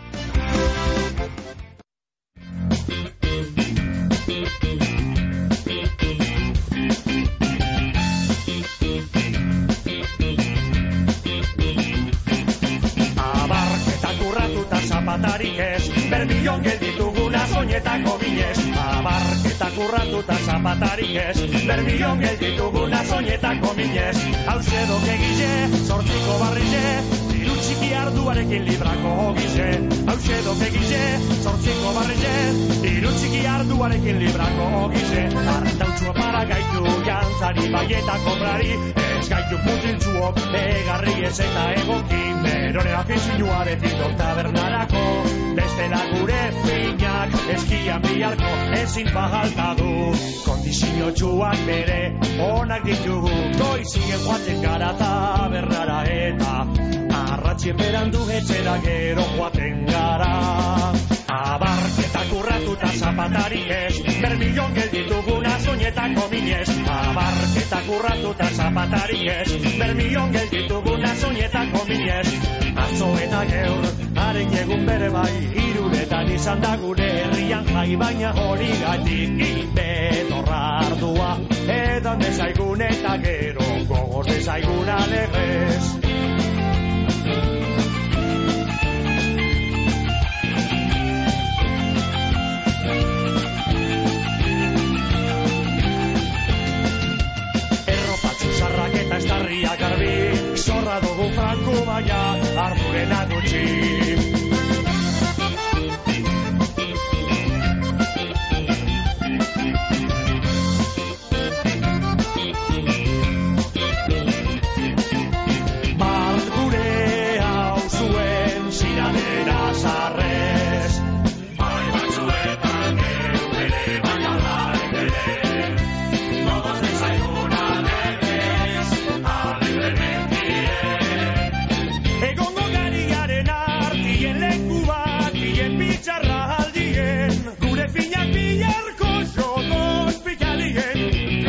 Zapatarik ez, bermion geldituguna soñetako minez. Abarketak urratuta zapatarik ez, bermion geldituguna soñetako minez. Hauze doke gile, sortziko barrile, diru txiki arduarekin librako gize. Hauze doke gile, sortziko barrile, diru txiki arduarekin librako gize. Artautxua para gaitu, jantzari baieta komprari, ez gaitu putiltzuok, egarri ez eta egoki. Berone afizioa defindok tabernarako, bestela gure finak, eskian biharko ezin pagalta du. Kondizio txuak bere, onak ditugu, goizien joaten gara tabernara eta arratz batxien berandu etxera gero joaten gara. Abarketak urratuta zapatarik ez, bermillon geldituguna soñetako minez. Abarketak urratuta zapatarik ez, bermillon geldituguna soñetako minez. Atzo eta geur, haren egun bere bai, hiruretan izan da gure herrian jai, baina hori gatik inbetorra ardua. Edan desaigun eta gero, gogoz desaigun alegez. Eta estarria garbi, zorra dugu franku baina, ardurena gutxi. Bart gure hau zuen ziradera zarrez, bai batzuetan gero ere, baina laren ere, gogoz dezaiguna egongo gariaren artien leku bat, dien bitxarra aldien, gure finak bilarko jogoz pikalien.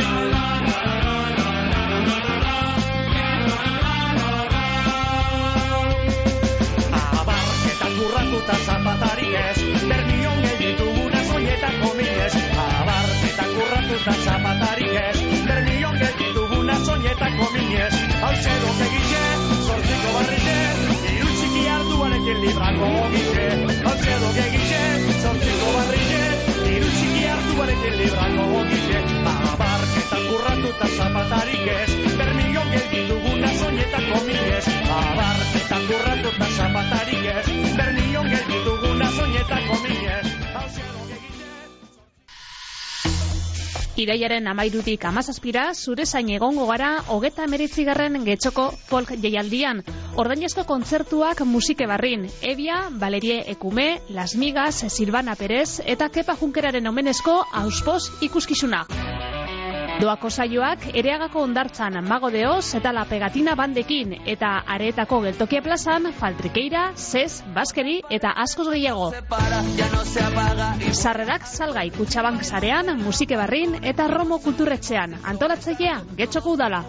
Abarketak urratuta zapatarik ez, bermion geldituguna soñetako minez. Abarketak urratuta zapatarik ez, bermion geldituguna soñetako minez. Hau zero egite, zortziko barrite, hiru txiki hartuarekin librako gite. Hau zero egite, zortziko barrite, hiru txiki hartuarekin librako gite. Abarketak urratuta zapatarik ez, bermillon geldituguna soñetako minez. Abarketak urratuta zapatarik ez, bermillon geldituguna soñetako minez. Hau zero egite... Iraiaren amairutik amazazpira, zure zain egongo gara hogeta emeretzigarren getxoko folk jaialdian. Ordainezko kontzertuak musike barrin, Evia, Valerie Ekume, Las Migas, Silvana Perez eta Kepa Junkeraren omenezko Auspoz ikuskizuna. Doako saioak Ereagako hondartzan Mago de Oz eta La Pegatina bandekin, eta Areetako Geltokia plazan Faltrikeira, Zez, Baskeri eta askoz gehiago. Sarrerak salgai Kutxabank sarean, musike barrin eta Romo kulturretxean. Antolatzailea, Getxoko udala.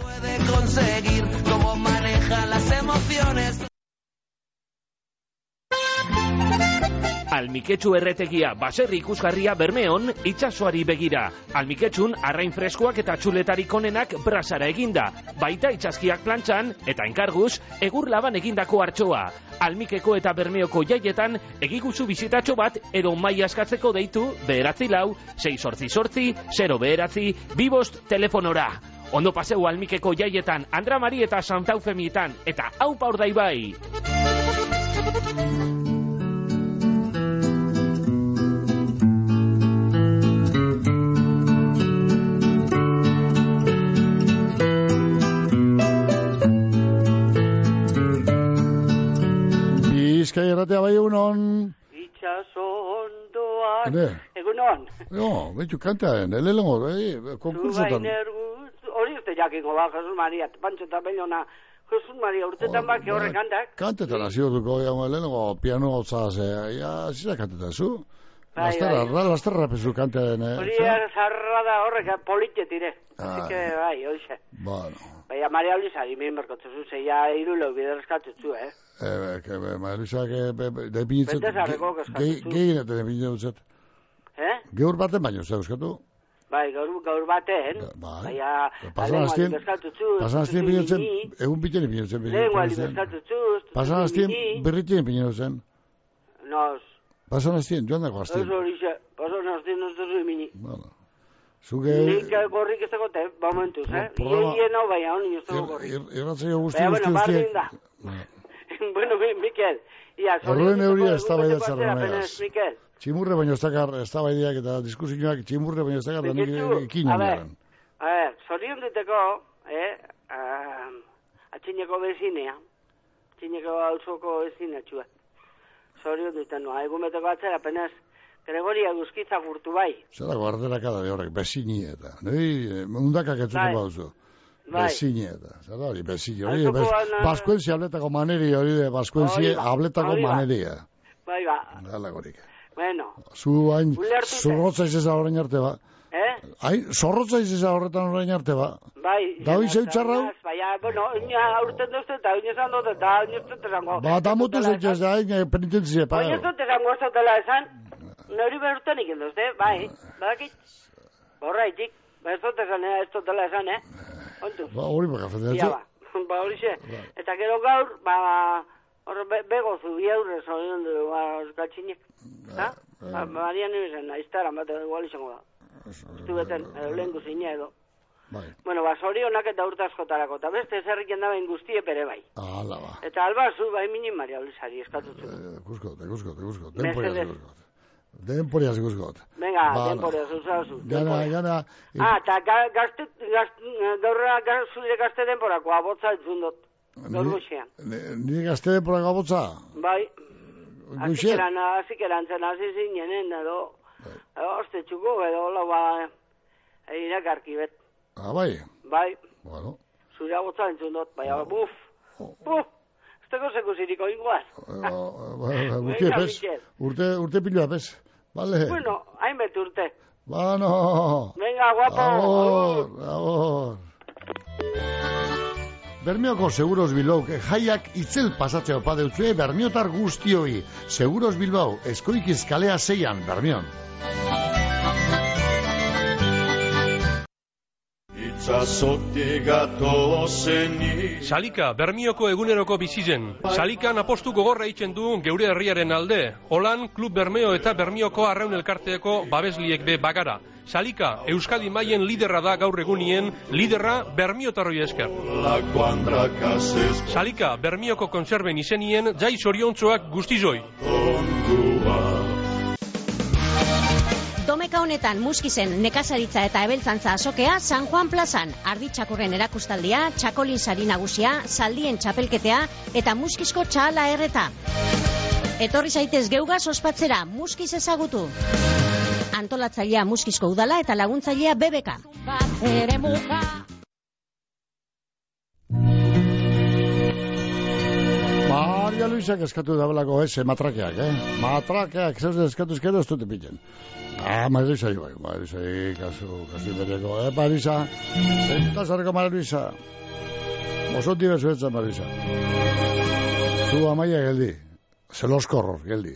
Almiketxu erretegia baserri ikusgarria Bermeon itsasoari begira. Almiketxun arrain freskoak eta txuletarik onenak brasara eginda, baita itsaskiak plantxan eta enkarguz egur laban egindako hartxoa. Almikeko eta Bermeoko jaietan egiguzu bizitatxo bat edo maila askatzeko deitu beheratzi lau, sei sortzi sortzi, zero beheratzi, bibost telefonora. Ondo paseu Almikeko jaietan, Andra Mari eta Santa Eufemietan, eta aupa Urdaibai. Bizkai erratea bai egunon. Itxaso ondoan. Egunon. No, betxu kantearen, elelengo, konkursotan. Hori urte jakingo ba, Jesus Maria, Pantxo eta Bellona, Jesus Maria urtetan bak horre kantak. Kantetan hasi dutuko, elelengo, piano gauzaz, ja, zira kantetan zu. Lastarra, lastarra pezu kantearen. Hori zarra da horrek, politxetire. Así que, bai, horixe. Bueno. Baina Maria Luisa, dimen berkotzu, zeia irulo biderazkatzu, eh? Eh, que Maria Luisa, que de pinitzet... Betezarreko kaskatzu. Gehinetan de pinitzet. Eh? Geur baten baino, zer euskatu? Bai, gaur, gaur baten. Bai. Baina, pasan aztien, pasan aztien pinitzen, egun pitene pinitzen. Lengua libertatutu. Pasan aztien, berritien pinitzen. Nos. Pasan aztien, joan dago aztien. Eso horixe, pasan aztien nos dozu emini. Bueno. Zuge... Nik gorrik ez dagote, ba momentuz, eh? Ie no, baina honi ez dago gorrik. Irratzaio guzti, guzti, guzti. Baina, bardin da. Bueno, Mikel. Horren euria ez da baida txarronegaz. Tximurre baino ez dakar, ez da baideak eta diskusioak tximurre baino ez dakar da nik ikin jaren. A ver, zorion diteko, eh, atxineko bezinea, atxineko hausoko bezina txua. Zorion diten, no, egun beteko atzera, penez, Gregoria Duzkiza gurtu bai. Zer dago arderaka da horrek, bezini eta. Nei, mundakak etzuko bauzu. Bezine eta, zer da hori, bezine, hori, baskuenzi habletako maneri, hori de, baskuenzi habletako maneria. Bai, ba. Gala gorik. Bueno. Zu hain, zorrotza izesa horrein arte ba. Eh? Hain, zorrotza izesa horretan horrein arte ba. Bai. Da hoi zeu txarrau? Bai, bueno, ina aurten duzte, eta ina esan dut, eta ina ez dut esango. Ba, da mutu zeitez da, hain penitentzia, pa. Ina ez dut esango ez dutela esan, nori berurten ikin duzte, bai, badakit. Borraitik, ba ez dut esan, ez dutela esan, eh? Ontu. Ba, hori baka fedetzu. Ia, ba, ba, hori xe. Eta gero gaur, ba, hor begozu, biaurre, zorion du, ba, oskatxinek. Ha? Ba, Marian nire aiztaran bat, igual izango da. Estu beten, edo lehen guzine edo. Bueno, ba, zorionak eta urtazkotarako, eta beste zerriken dabein guztie pere bai. Ala, ba. Eta albazu, bai minin Maria Luisari, eskatutu. Guzkot, guzkot, guzkot. Denporiaz guzkot. Denporiaz guzkot. Venga, denporiaz, usazu. Gana, gana. Ah, eta gazte, gaurra zure gazte denporako, abotza entzundot. Gaur goxean. Nire gazte denporako abotza? Bai. Goxean? Azikeran zen, hasi zinenen, edo, oste txuko, edo, hola, ba, irakarki bet. Ah, bai? Bai. Bueno. Zure abotza entzun dut, bai, buf, buf, ez teko sekusiriko ingoaz. Urte epes, urte, urte pilua epes, vale? Bueno, hainbet urte. Bueno. Venga, guapo. Agur, agur. Bermioko Seguros Bilbao, jaiak itzel pasatzea opa deutzue Bermiotar guztioi. Seguros Bilbao, eskoikiz kalea zeian, Bermion. Salika, Bermioko eguneroko bizizen. Salikan apostu gogorra itzen du geure herriaren alde. Holan, Klub Bermeo eta Bermioko arraun elkarteeko babesliek be bagara. Salika, Euskadi maien liderra da gaur egunien, liderra Bermiotarroi esker. Salika, Bermioko kontserben izenien, jai zoriontzoak guztizoi. Domeka honetan muskizen nekazaritza eta ebeltzantza azokea San Juan plazan, arditxakurren erakustaldia, txakolin sari nagusia, zaldien txapelketea eta muskizko txahala erreta. Etorri zaitez geugaz ospatzera, muskiz ezagutu. Antolatzailea muskizko udala eta laguntzailea B B K. Maria Luisak eskatu dabelako ez, matrakeak, eh? Matrakeak, zeus eskatu eskero ez dute pitzen. Ah, Maria Luisa, bai, Maria Luisa, kasu, kasu bereko, eh, Maria Luisa, eta zareko Maria Luisa. Mosoti bezuetza, Maria Luisa. Zu amaia geldi, zeloskorror geldi.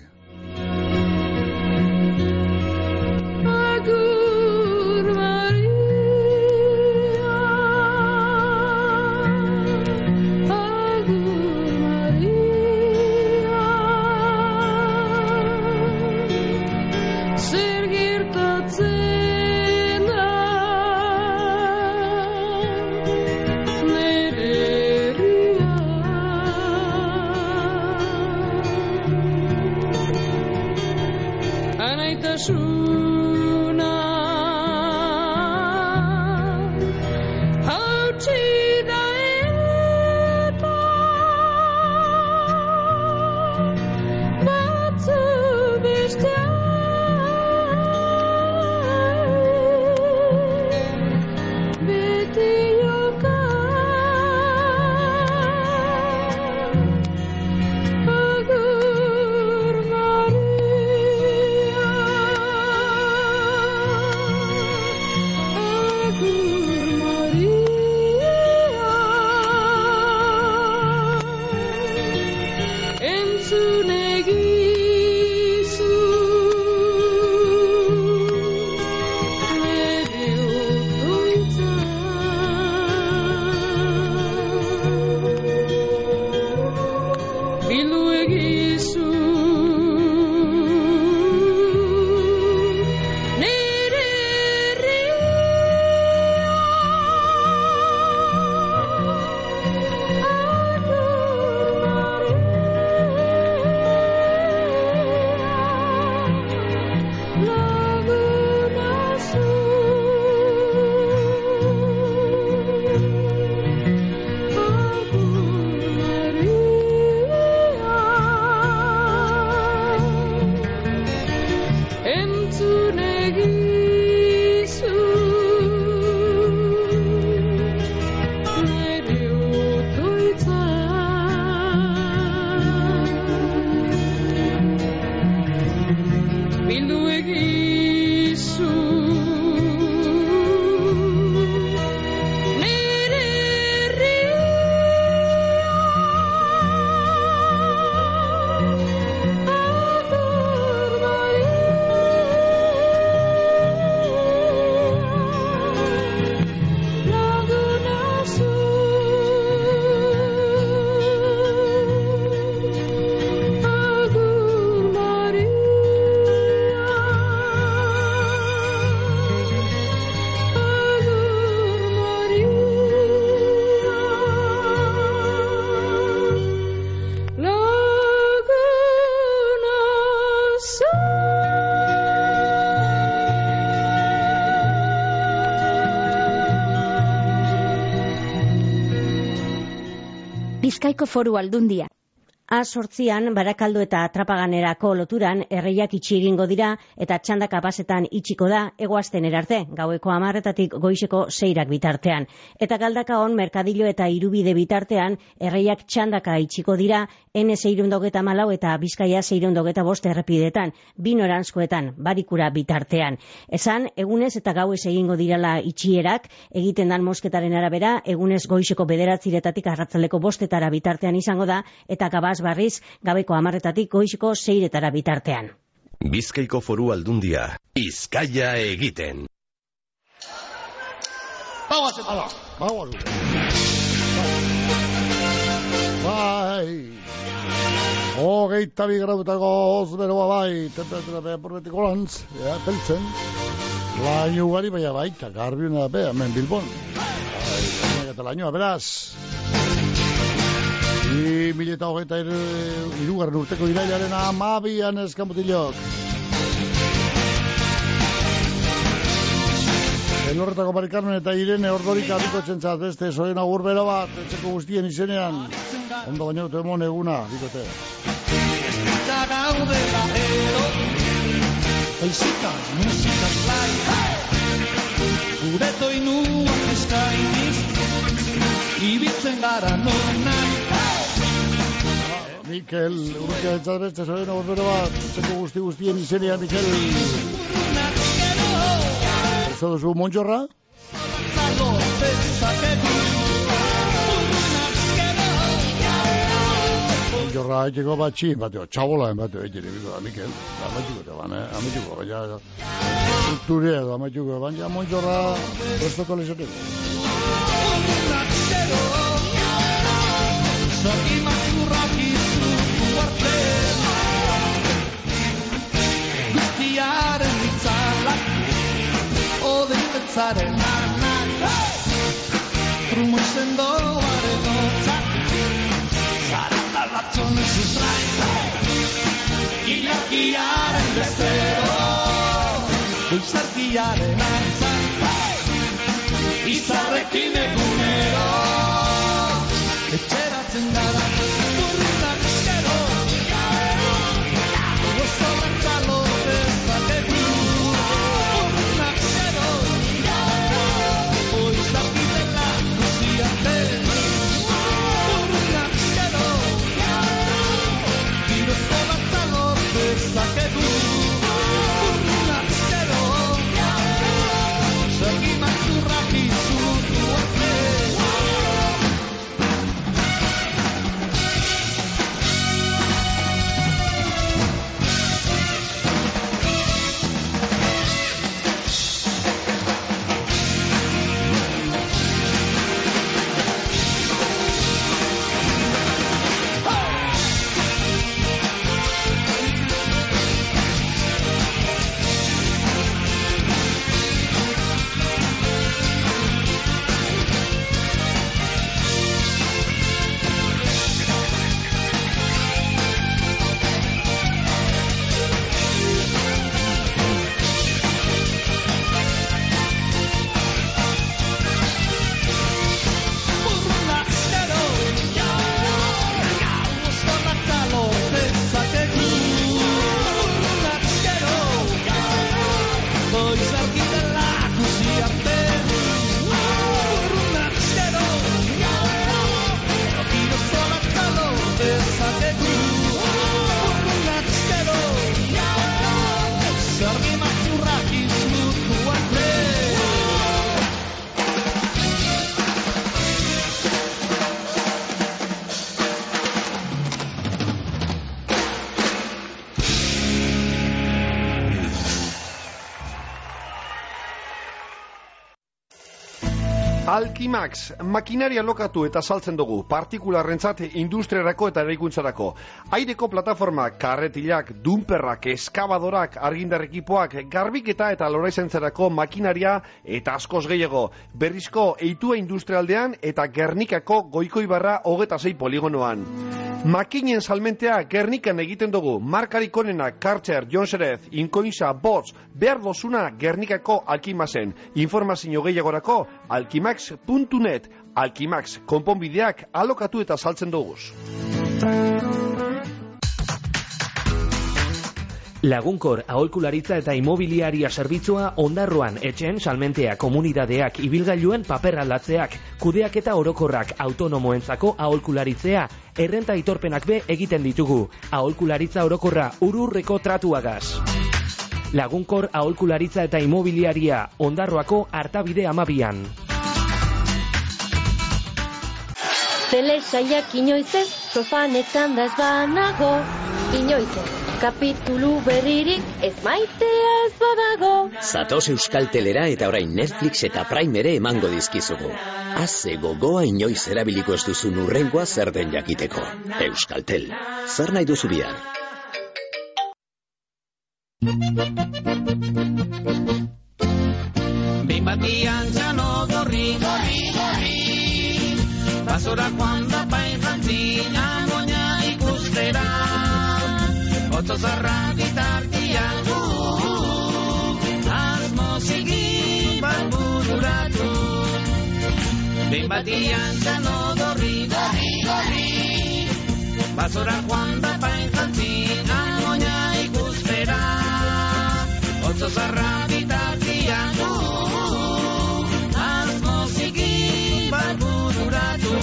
Bizkaiko Foru Aldundia. A zortzian, Barakaldo eta Trapaganerako loturan erreiak itxi egingo dira eta txandaka basetan itxiko da egoazten erarte, gaueko hamarretatik goizeko seirak bitartean. Eta Galdakaon, Merkadillo eta Irubide bitartean erreiak txandaka itxiko dira N seirundogeta malau eta Bizkaia seirundogeta bost errepidetan, binoranzkoetan, barikura bitartean. Esan, egunez eta gauez egingo dirala itxierak, egiten dan mosketaren arabera, egunez goizeko bederatziretatik arratzaleko bostetara bitartean izango da, eta gabaz barriz gabeko hamarretatik goizeko seiretara bitartean. Bizkaiko Foru Aldundia, Bizkaia egiten. Bauaz, ala, bauaz. Bai. Hogeita bi gradutako ozberoa bai, temperatura beha porbetiko lantz, ea, peltzen. Laino ugari baina baita, garbiuna beha, hemen Bilbon. Bai, eta lainoa, beraz. Bi mila eta hogeita irugarren urteko irailaren amabian eskanputilok. Elorretako Mari Carmen eta Irene Ordorik abiko txentzat beste soen agur bero bat, etxeko guztien izenean. Ondo baino dut emon eguna, bikote. Eizika, musika klai, gure toinuak eskainiz, ibitzen gara nonan. Mikel, urrutia entzat beste soen agur bero bat, etxeko guzti guztien izenean, Mikel. Eso duzu Montxorra? Montxorra haiteko batxi, bateo, txabolaen bateo, egin ebiko da, Mikel. Amatxuko te ban, eh? Amatxuko, baina... Strukturia edo, amatxuko, baina Montxorra... Prestoko lezateko. Zaki mazurrak izu duarte, guztiaren itzalak, odepetzaren anak, trumo izendoaren otzak, zarata batzon zuzrain, ilakiaren bezero, goizarkiaren antzak, izarrekin egunero, etxeratzen gara, burrunak eskero, gozorrak txalo bezakegu, burrunak eskero, oizarkitela guziarte, burrunak eskero, girozorrak txalo bezakegu, burrunak eskero, zergi mazurrak izutu arte. Alkimax, makinaria lokatu eta saltzen dugu, partikularrentzat industriarako eta eraikuntzarako. Aireko plataformak, karretilak, dumperrak, eskabadorak, argindar ekipoak, garbiketa eta loraizentzarako makinaria eta askoz gehiago. Berrizko Eitua industrialdean eta Gernikako Goikoibarra hogeta sei poligonoan. Makinen salmentea Gernikan egiten dugu, markarik onenak Karcher, Jonserez, Inkoinza, Bots, behar dozuna Gernikako Alkimaxen. Informazio gehiagorako alkimax puntu net, Alkimax konponbideak alokatu eta saltzen duguz. Lagunkor aholkularitza eta imobiliaria zerbitzua Ondarroan etxen salmentea komunidadeak ibilgailuen paper aldatzeak, kudeaketa orokorrak autonomoentzako aholkularitzea, errenta aitorpenak be egiten ditugu. Aholkularitza orokorra ururreko tratuagaz. Lagunkor aholkularitza eta imobiliaria Ondarroako Artabide amabian. Telesaiak inoizez, sofan etzandaz banago, inoizez. Kapitulu berririk ez maitea ez badago. Zatoz Euskaltelera eta orain Netflix eta Prime ere emango dizkizugu. Haze gogoa inoiz erabiliko ez duzun urrengoa zer den jakiteko. Euskaltel, zer nahi duzu bihar? Behin batian txano gorri, gorri, gorri, basura joan da pain jantzin, amoina ikustera. Otso zarra bitartian gu, asmo zigin bat bururatu. Behin batian txano gorri, gorri, gorri, basura joan da pain jantzin, amoina ikustera. Otso zarra bitartian gu, asmo zigin bat bururatu.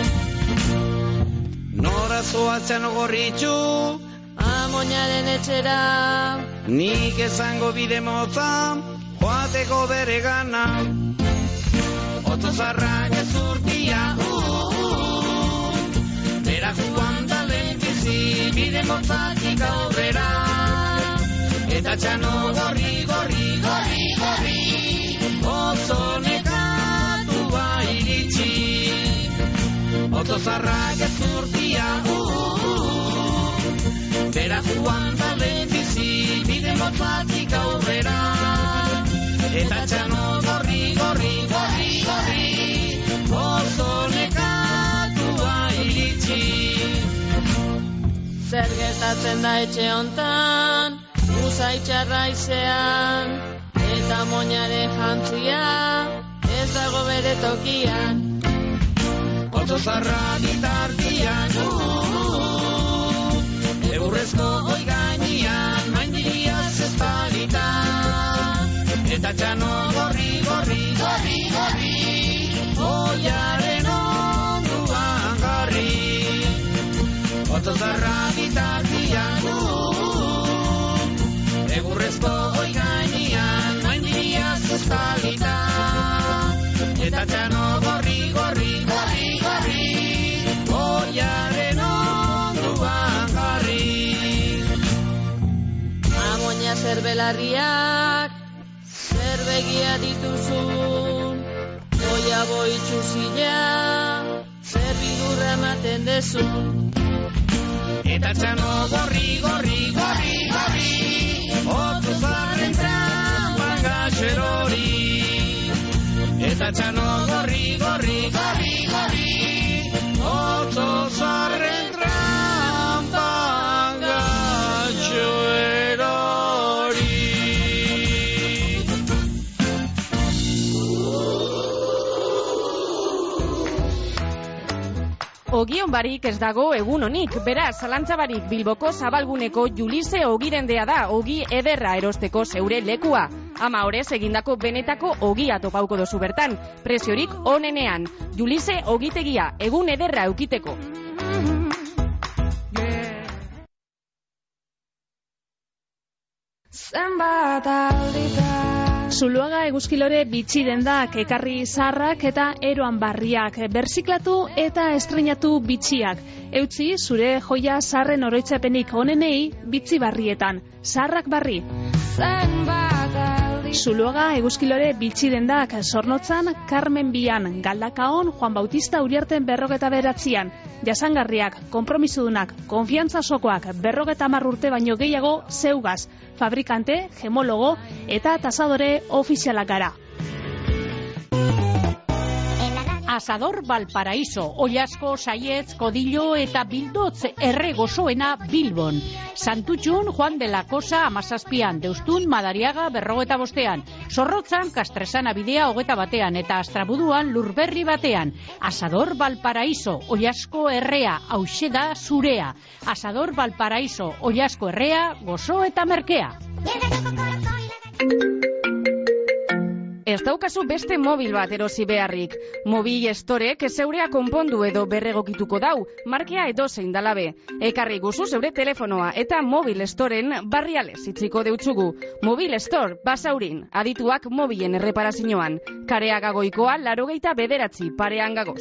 Nora zoatzen gorritxu, amoinaren etxera, nik esango bide motza, joateko bere gana. Otso zarrak ez urtia, uh, uh, bera joan da lehenbizi, bide motzatik aurrera. Eta txano gorri, gorri, gorri, gorri, oso nekatua iritsi. Otso zarrak ez urtia, uh, uh, bera joan da lehenbizi, bide motzatik aurrera. Eta txano gorri, gorri, gorri, gorri, oso nekatua iritsi. Zer gertatzen da etxe hontan, usaitxarra izean, eta moinare jantzia, ez dago bere tokian. Otso zarra bitartian, uh, eurrezko oi gainean, maindiriaz ez balita. Eta txano gorri, gorri, gorri, gorri, oiaren onduan garri. Otso zarra bitartian, uh, egurrezko oi gainean, maindiriaz ez balita. Eta txano gorri, gorri, gorri, gorri, oiaren onduan garri. Amoina zer belarriak, zer begia dituzun, oia boitxu zila, zer bidurra ematen dezun. Eta txano gorri, gorri, gorri, gorri, otso zarren trampan gaxerori. Eta txano gorri, gorri, gorri, gorri, otso zarren trampan gaxerori. Ogion barik ez dago egun honik, beraz, zalantza barik Bilboko zabalguneko Julise ogirendea da, ogi ederra erosteko zeure lekua. Ama horez egindako benetako ogia topauko dozu bertan, preziorik onenean. Julise ogitegia, egun ederra eukiteko. Zenbat aldita Zuluaga eguzkilore bitxi dendak, ekarri zaharrak eta eroan barriak, berziklatu eta estrenatu bitxiak. Eutzi zure joia zaharren oroitzapenik onenei bitxi barrietan, zaharrak barri. Zuluaga eguzkilore bitxi dendak, Zornotzan, Carmen Bian, Galdakaon, Juan Bautista Uriarten berrogeta beratzian, jasangarriak, konpromisodunak, konfiantza sokoak, berrogeta hamar urte baino gehiago zeugaz, fabrikante, gemologo eta tasadore ofizialak gara. Asador Valparaíso, Ollasko, Saietz, Kodillo eta Bildotz erre gozoena Bilbon. Santutxun, Juan de la Cosa amazazpian, Deustun, Madariaga, berrogeta bostean, Zorrotzan, Kastresana bidea hogeta batean, eta Astrabuduan, Lurberri batean. Asador Valparaíso, Ollasko errea, hauxe da zurea. Asador Valparaíso, Ollasko errea, gozo eta merkea. Ez daukazu beste mobil bat erosi beharrik. Mobil Storek zeurea konpondu edo berregokituko dau, markea edozein dalabe. Ekarri guzu zeure telefonoa eta Mobil Storen barrialez itziko deutzugu. Mobil Store, Basaurin, adituak mobilen erreparazioan. Kareaga Goikoa, larogeita bederatzi, parean gagoz.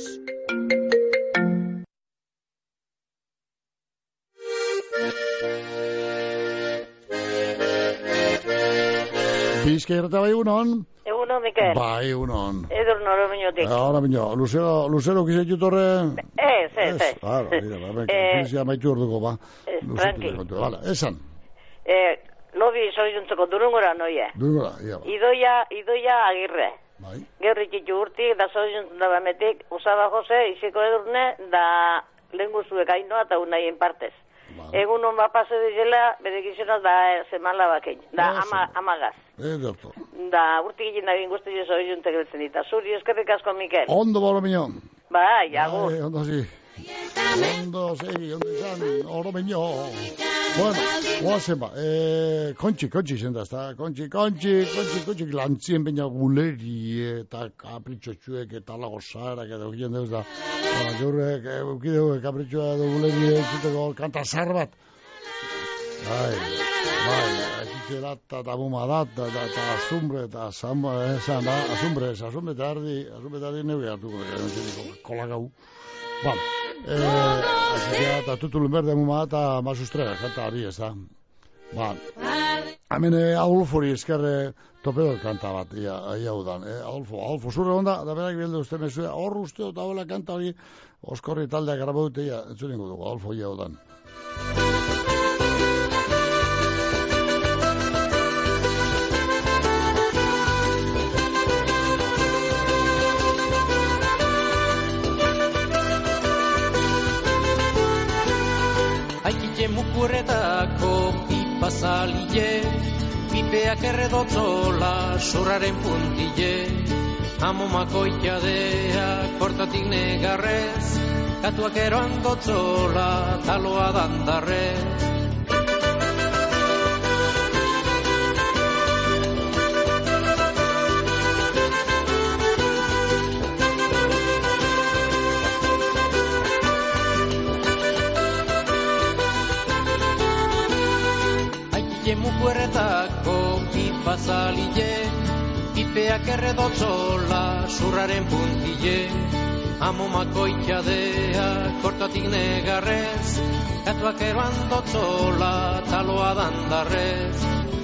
Bizkai erreta bai unon? Egunon, Mikel. Bai, unon. Edur noro miñotik. Ahora miño, Lucero, Lucero, kizetut horre? Ez, ez, ez. Claro, mira, ba, kizia maitu orduko, ba. Tranqui. Vale, esan. Eh, lobi soiduntzeko durungora noie. Durungora, ia. Idoia, idoia agirre. Bai. Gerri txitu urtik, da soiduntzun da bametik, Usaba Jose, iziko edurne, da lenguzuek ainoa eta unaien partez. Egun hon bat pase dizela, bedekizionaz da zemala bakein, da ama, amagaz. Ederto. Da urtik egin da ginguztu jeso izuntek betzen dita. Zuri eskerrik asko, Mikel. Ondo bolo miño. Bai, agur. Bai, ondo zi. Ondo zi, ondo izan, oro miño. Bueno, oazen ba, eh, kontxi, kontxi zen da, ezta, kontxi, kontxi, kontxi, kontxi, lantzien baina guleri eta kapritxotxuek eta lago zarak eta okien deuz da. Gaurrek, eukideu, kapritxoa edo guleri zuteko kanta zar bat. Bai, bai, ekitxerata eta bumadata eta azumbre eta esan da, azumbre, azumbre eta ardi, azumbre eta ardi neuge hartuko, kolakau. Vale, eh, eta tutulun berde bumadata mazustre, kanta hori ez da. Vale, hemen Adolfori eskerre topedo kanta bat, ia, ia udan. Eh, Adolfo, Adolfo, zurre onda, da berak bilde uste mezue, hor uste eta hola kanta hori, oskorri taldeak grabadute, ia, entzuningo dugu, Adolfo, ia udan. Aikitxe mukurretako pipa zalie, pipeak erredotzola surraren puntile, amomako itxadea kortatik negarrez, katuak eroan dotzola taloa dandarrez. Mukuerretako pipa zalie, pipeak erredotzola surraren puntile, amomako itxadea kortatik negarrez, katuak eroan dotzola taloa dandarrez.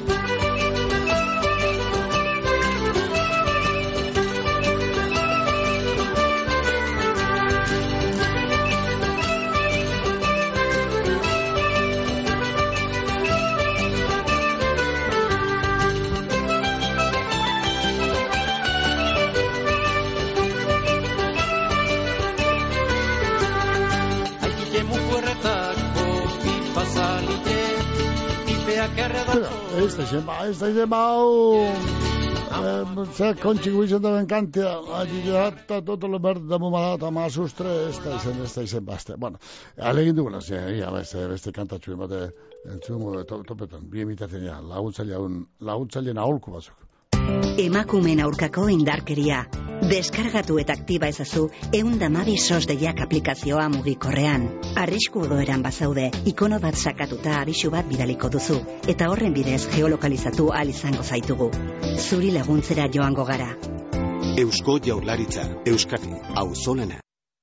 Ez da izen ba, ez da izen ba, hau, zer kontxigu izan da benkantea, agigata, totolo berda mumadata, mazustre, ez da izen, ez da izen ba, ez da, bueno, alegin duguna, ia, beste, beste kantatxu, bate, entzungo, topetan, bi emitatzen ja, laguntzailean aholku batzuk. Emakumeen aurkako indarkeria. Deskargatu eta aktiba ezazu eundamabi sos deiak aplikazioa mugikorrean. Arrisku egoeran bazaude, ikono bat sakatuta abisu bat bidaliko duzu, eta horren bidez geolokalizatu ahal izango zaitugu. Zuri laguntzera joango gara. Eusko Jaurlaritza, Euskadi, auzolana.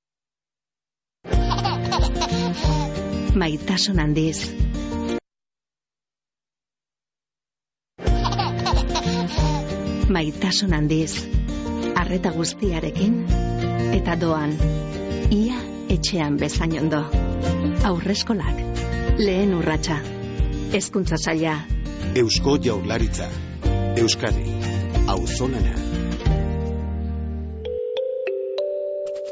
Maitasun handiz. Maitasun handiz. Arreta guztiarekin, eta doan, ia etxean bezain ondo. Aurreskolak, lehen urratsa, hezkuntza saila. Eusko Jaurlaritza, Euskadi, auzolana.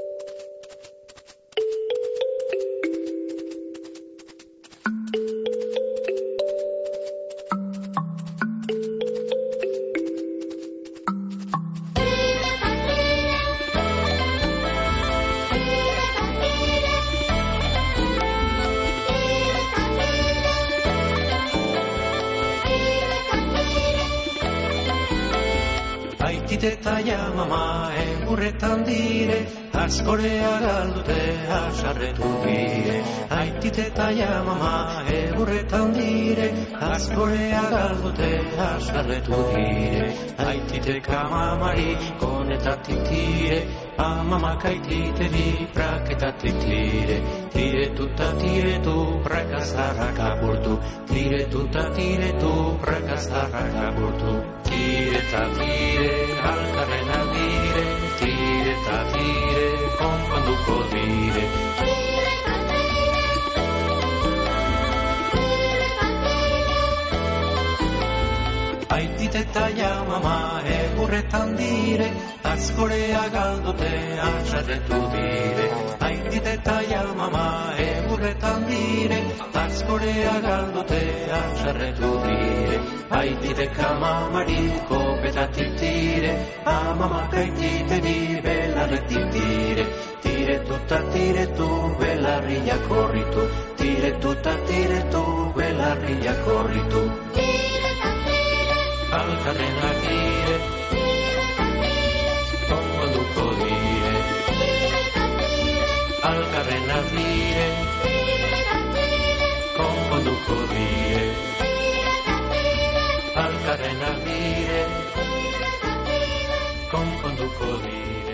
Aitite eta jamama egurretan dire, askorea galdute asarretu dire. Aitite eta jamama egurretan dire, askorea galdute asarretu dire. Aitite kamamari konetatik tire, amamak aitite di praketatik tire. Tiretuta tiretu prakazarrak apurtu, tiretuta tiretu prakazarrak apurtu. Tire eta tire, alkarren aldire, tire eta tire, konponduko dire. Aitite eta jamama egurretan dire, askorea galdote asarretu dire. Aitite eta jamama egurretan dire, askorea galdote asarretu dire. Aitite kamamari kopetatik tire, amamak aitite di belarretik tire. Tiretuta tiretu belarria korritu, tiretuta tiretu belarria korritu. Alkarren agire, konponduko dire. Alkarren agire, konponduko dire. Alkarren agire, konponduko dire.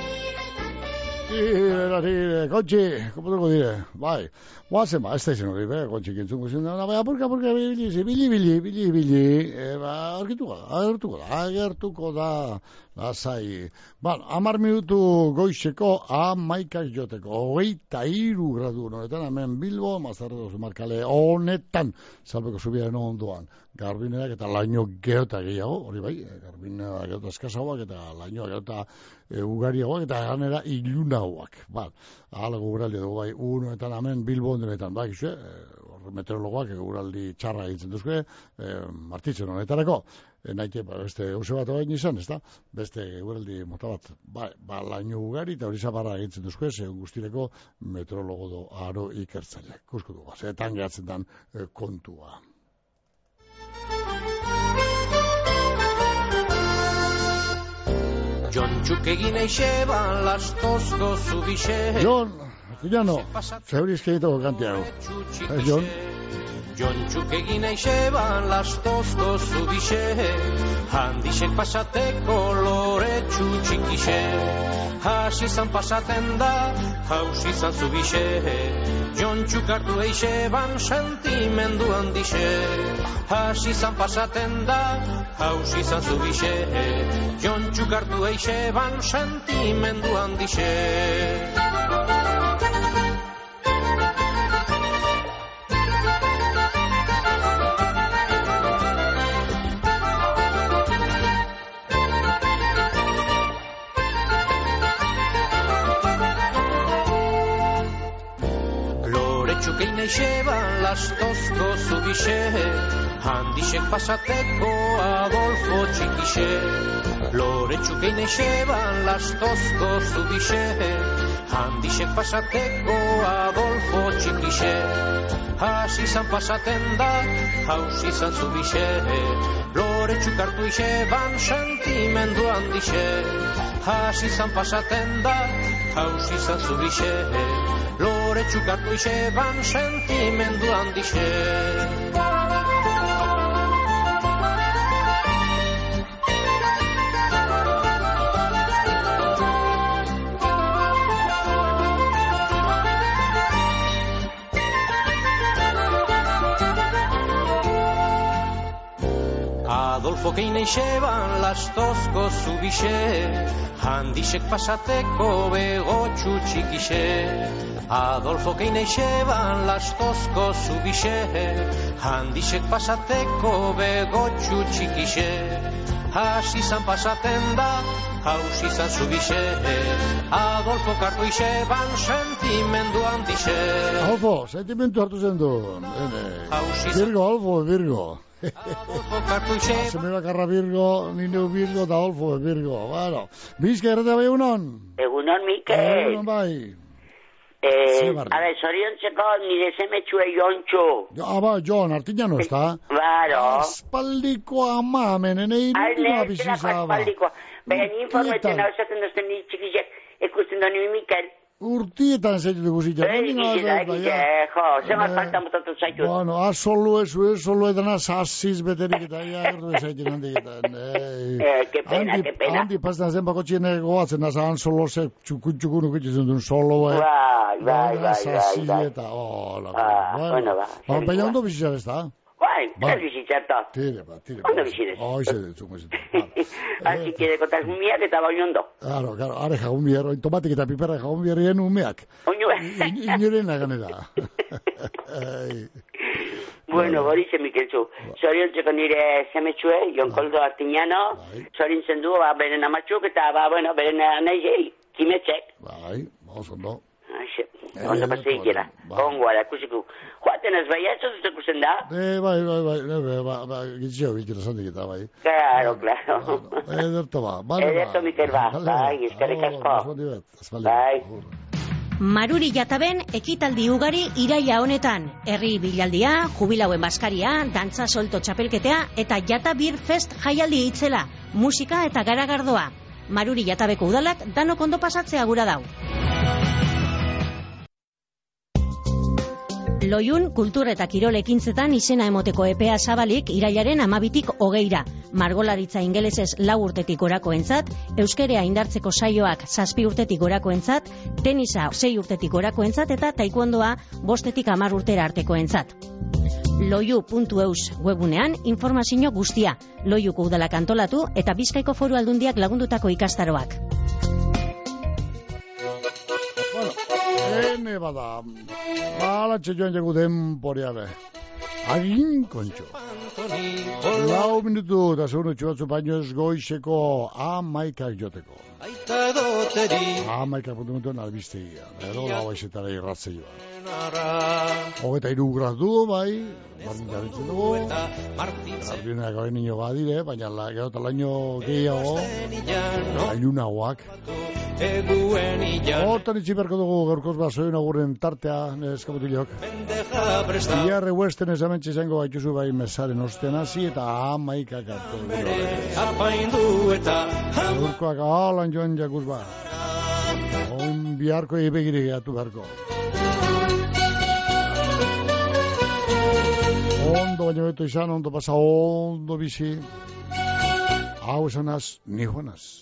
Tire, tire, kontxi, konponduko dire, bai. Guazen ba, ez da izan hori, be, kontxik entzungo zen, da, bai, apurka, apurka, bili, bili, bili, bili, bili, e, ba, agertuko da, agertuko da, agertuko da, lasai. Ba, amar minutu goizeko, amaikak joteko, hogeita iru gradu honetan, hemen Bilbo, Mazarredo Zumarkale honetan, salbeko zubiaren ondoan, garbineak eta laino geota gehiago, hori bai, garbineak geota eskazagoak eta lainoa geota e, ugariagoak eta ganera ilunagoak, ba, alago guraldi dugu bai, unoetan hemen Bilbo denetan, bai, xe, e, meteorologoak eguraldi txarra egiten duzke, e, martitzen honetarako, e, naite, ba, beste use bat hain izan, ez da, beste eguraldi mota bat, ba, ba laino ugari eta hori zabarra egiten duzke, ze guztireko meteorologo do aro ikertzaileak, kusko dugu, zetan gehatzen dan e, kontua. Jon txuk egin eixeban lastozko zubixe. Jon, Llano, zeurizke egiteko kantia hau. Ez, Jon? Jon txuk egin eixeban lastozko zubixe, handixek pasateko lore txutxikixe. Hasizan pasaten da, hausizan zubixe, Jon txuk hartu eixeban sentimendu handixe. Hasizan pasaten da, hausizan zubixe, Jon txuk hartu eixeban sentimendu handixe. Txukein eixeban lastozko zubixe, handixek pasateko Adolfo txikixe. Lore txukein eixeban lastozko zubixe, handixek pasateko Adolfo txikixe. Hasizan pasaten da, hausizan zubixe, lore txukartu ixeban sentimendu handixe. Hasizan pasaten da, hausizan zubixe, lore txukartu ixeban sentimendu handixe. Adolfo kein eixeban lastozko zubixe, handixek pasateko begotxu txikixe. Adolfo kein eixeban lastozko zubixe, handixek pasateko begotxu txikixe. Hasizan pasaten da, hausizan zubixe, Adolfo kartu ixeban sentimendu handixe. Adolfo, sentimendu hartu zen du. Virgo, Adolfo, Virgo. Adolfo kartu ixeban. Semera karra Virgo, nindeu Virgo, da Adolfo, Virgo. Bueno, bizka erreta bai egunon? Egunon, Mikel. Egunon bai. Eh, ara, zoriontzeko nire zemetxue Jontxu. Aba, Jon, Artiñano, ez da? Baro. Aspaldiko ama, menen egin nintuna biziza. Aspaldiko. Baina ni informatzen hau esaten dozten ni txikizek ikusten da nire Mikel. Urtietan zaitu dugu zitzen. Ei, gizela, gizela, jo, zemat falta mutatu zaitu. Bueno, az solo esu, ez solo edana sasiz beterik eta ia erdu zaitin handiketan. Eh, que pena, que pena. Handi pastan zen bako txine goatzen, nazan solo ze txukun nukitzen duen solo, eh. Bai, bai, bai, Sasiz bai. eta, hola. Bueno, ba. Baina ondo bizitzar ez da? Bai, zer bizitzarta. Tire, ba, tire. Ondo bizitzez. Hoi, zer dut, zungo Así que de kontaz umiak eta bai ondo. Claro, claro, are jagun biher, oin tomatik eta piperra jagun biherrien umeak. Oño. Inoren aganera. Bueno, Borise Mikeltzu, zoriontzeko nire zemetxue, Jon Koldo Artiñano, zorintzen du, ba, beren amatxuk eta, ba, bueno, beren anaiei, kimetzek. Bai, bauz ondo. Aixe, ondo pasei gela, ongoa da, kusiku. Joaten ez bai, ez dut ikusten da? Eh, bai, bai, bai, bai, bai, gitzio bikera zandik eta, bai. Claro, claro. Ederto ba, bale ba. Ederto, Mikel, ba, bai, eskerrik asko. Bai. Maruri Jataben ekitaldi ugari iraila honetan. Herri bilaldia, jubilauen baskaria, dantza solto txapelketea eta Jata Beer Fest jaialdi itzela, musika eta garagardoa. Maruri Jatabeko udalak danok ondo pasatzea gura dau. Loiun kultur eta kirol ekintzetan izena emoteko epea zabalik irailaren amabitik hogeira. Margolaritza ingelesez lau urtetik gorakoentzat, euskerea indartzeko saioak zazpi urtetik gorakoentzat, tenisa sei urtetik gorakoentzat eta taekwondoa bostetik hamar urtera artekoentzat. loiu puntu eus webunean informazio guztia. Loiuko udalak antolatu eta Bizkaiko Foru Aldundiak lagundutako ikastaroak. Hene bada, balatxe joan jagu denporea be. Agin kontxo. Lau minutu eta segun utxu batzu baino ez goizeko amaikak joteko. Amaikak puntu mentuen albiztegia. Ero lau aizetara irratze joan. Hogeta iru gradu, bai, bardin jarritzen dugu. Gardinak hori nino badire, baina gero eta laino gehiago, ailunagoak. Hortan itxiberko dugu gaurkoz basoen aguren tartea, neskamutilok. Iarre huesten ezamentxe izango gaituzu bai mesaren ostean hasi eta amaikak hartu dugu. Gaurkoak ahalan joan jakuz ba. On biharko ebegire gehiatu beharko. Ondo baino beto izan, ondo pasa, ondo bizi. Hau esanaz, ni joanaz.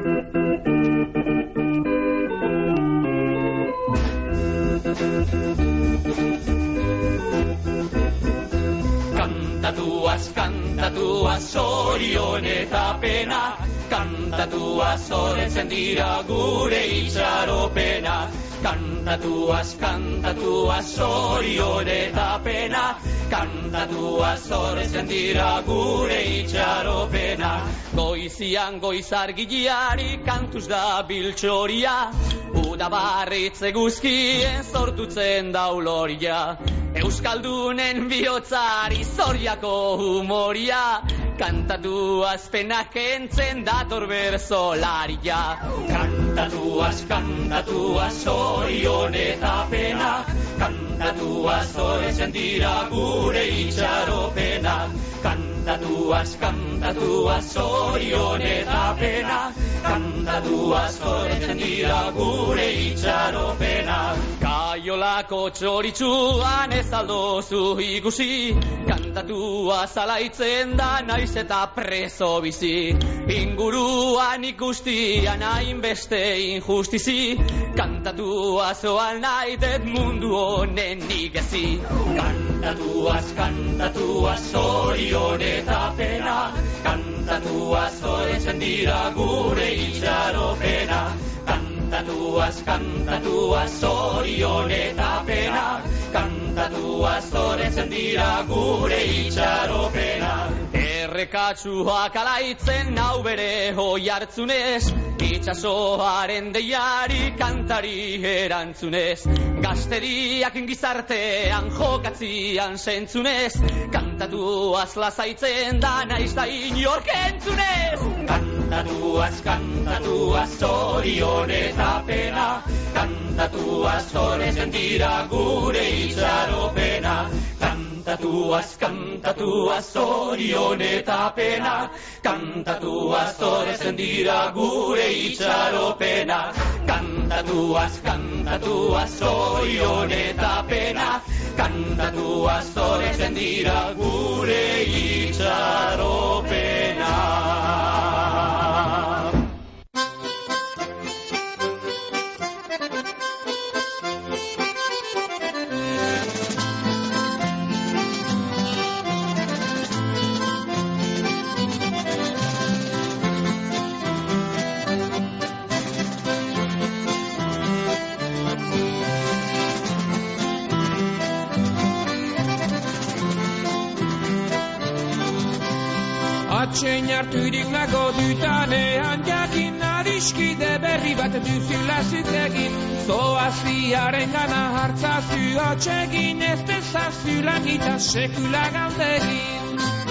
Kantatuaz, kantatuaz, zorion eta pena, kantatuaz, zoretzen dira gure itxaropena. Kantatuaz, kantatuaz, zorion eta pena, kantatuaz, zoretzen dira gure itxaropena. Goizian goizargiari kantuz da biltxoria, udabarritze guzkien sortutzen dauloria. Euskaldunen bihotzari zoriako humoria, kantatuaz penak entzen dator berzolaria. Kantatuaz, kantatuaz, zorion eta pena, kantatuaz, zoretzen dira gure itxaropena. Kantatuaz, kantatuaz, zorion eta pena, kantatuaz, zoretzen dira gure itxaropena. Kaiolako txoritxuan ez aldozu ikusi, kantatua zalaitzen da naiz eta preso bizi. Inguruan ikustian hainbeste injustizi, kantatua zoal naitet mundu honen igezi. Kantatuaz, kantatuaz, zorion eta pena, kantatuaz, zoretzen dira gure itxaropena. Kantatuaz, kantatuaz, zorion eta pena, kantatuaz, zoretzen dira gure itxaropena. Errekatsuak alaitzen hau bere hoi hartzunez, itxasoaren deiari kantari erantzunez. Gazteriak gizartean jokatzian zentzunez, kantatuaz lasaitzen da naiz da inork entzunez. Kantatuaz, kantatuaz, zorion eta pena, kantatuaz zoretzen dira gure itxaropena. Kantatuaz, kantatuaz zorion eta pena, kantatuaz zoretzen dira gure itxaropena. Kantatuaz, kantatuaz zorion eta pena, kantatuaz zoretzen dira gure itxaropena. Atxein harturik nago dutanean jakin adiskide berri bat duzula zutegin. Zoaziaren gana hartzazu atxegin ez dezazu langita sekula galdegin.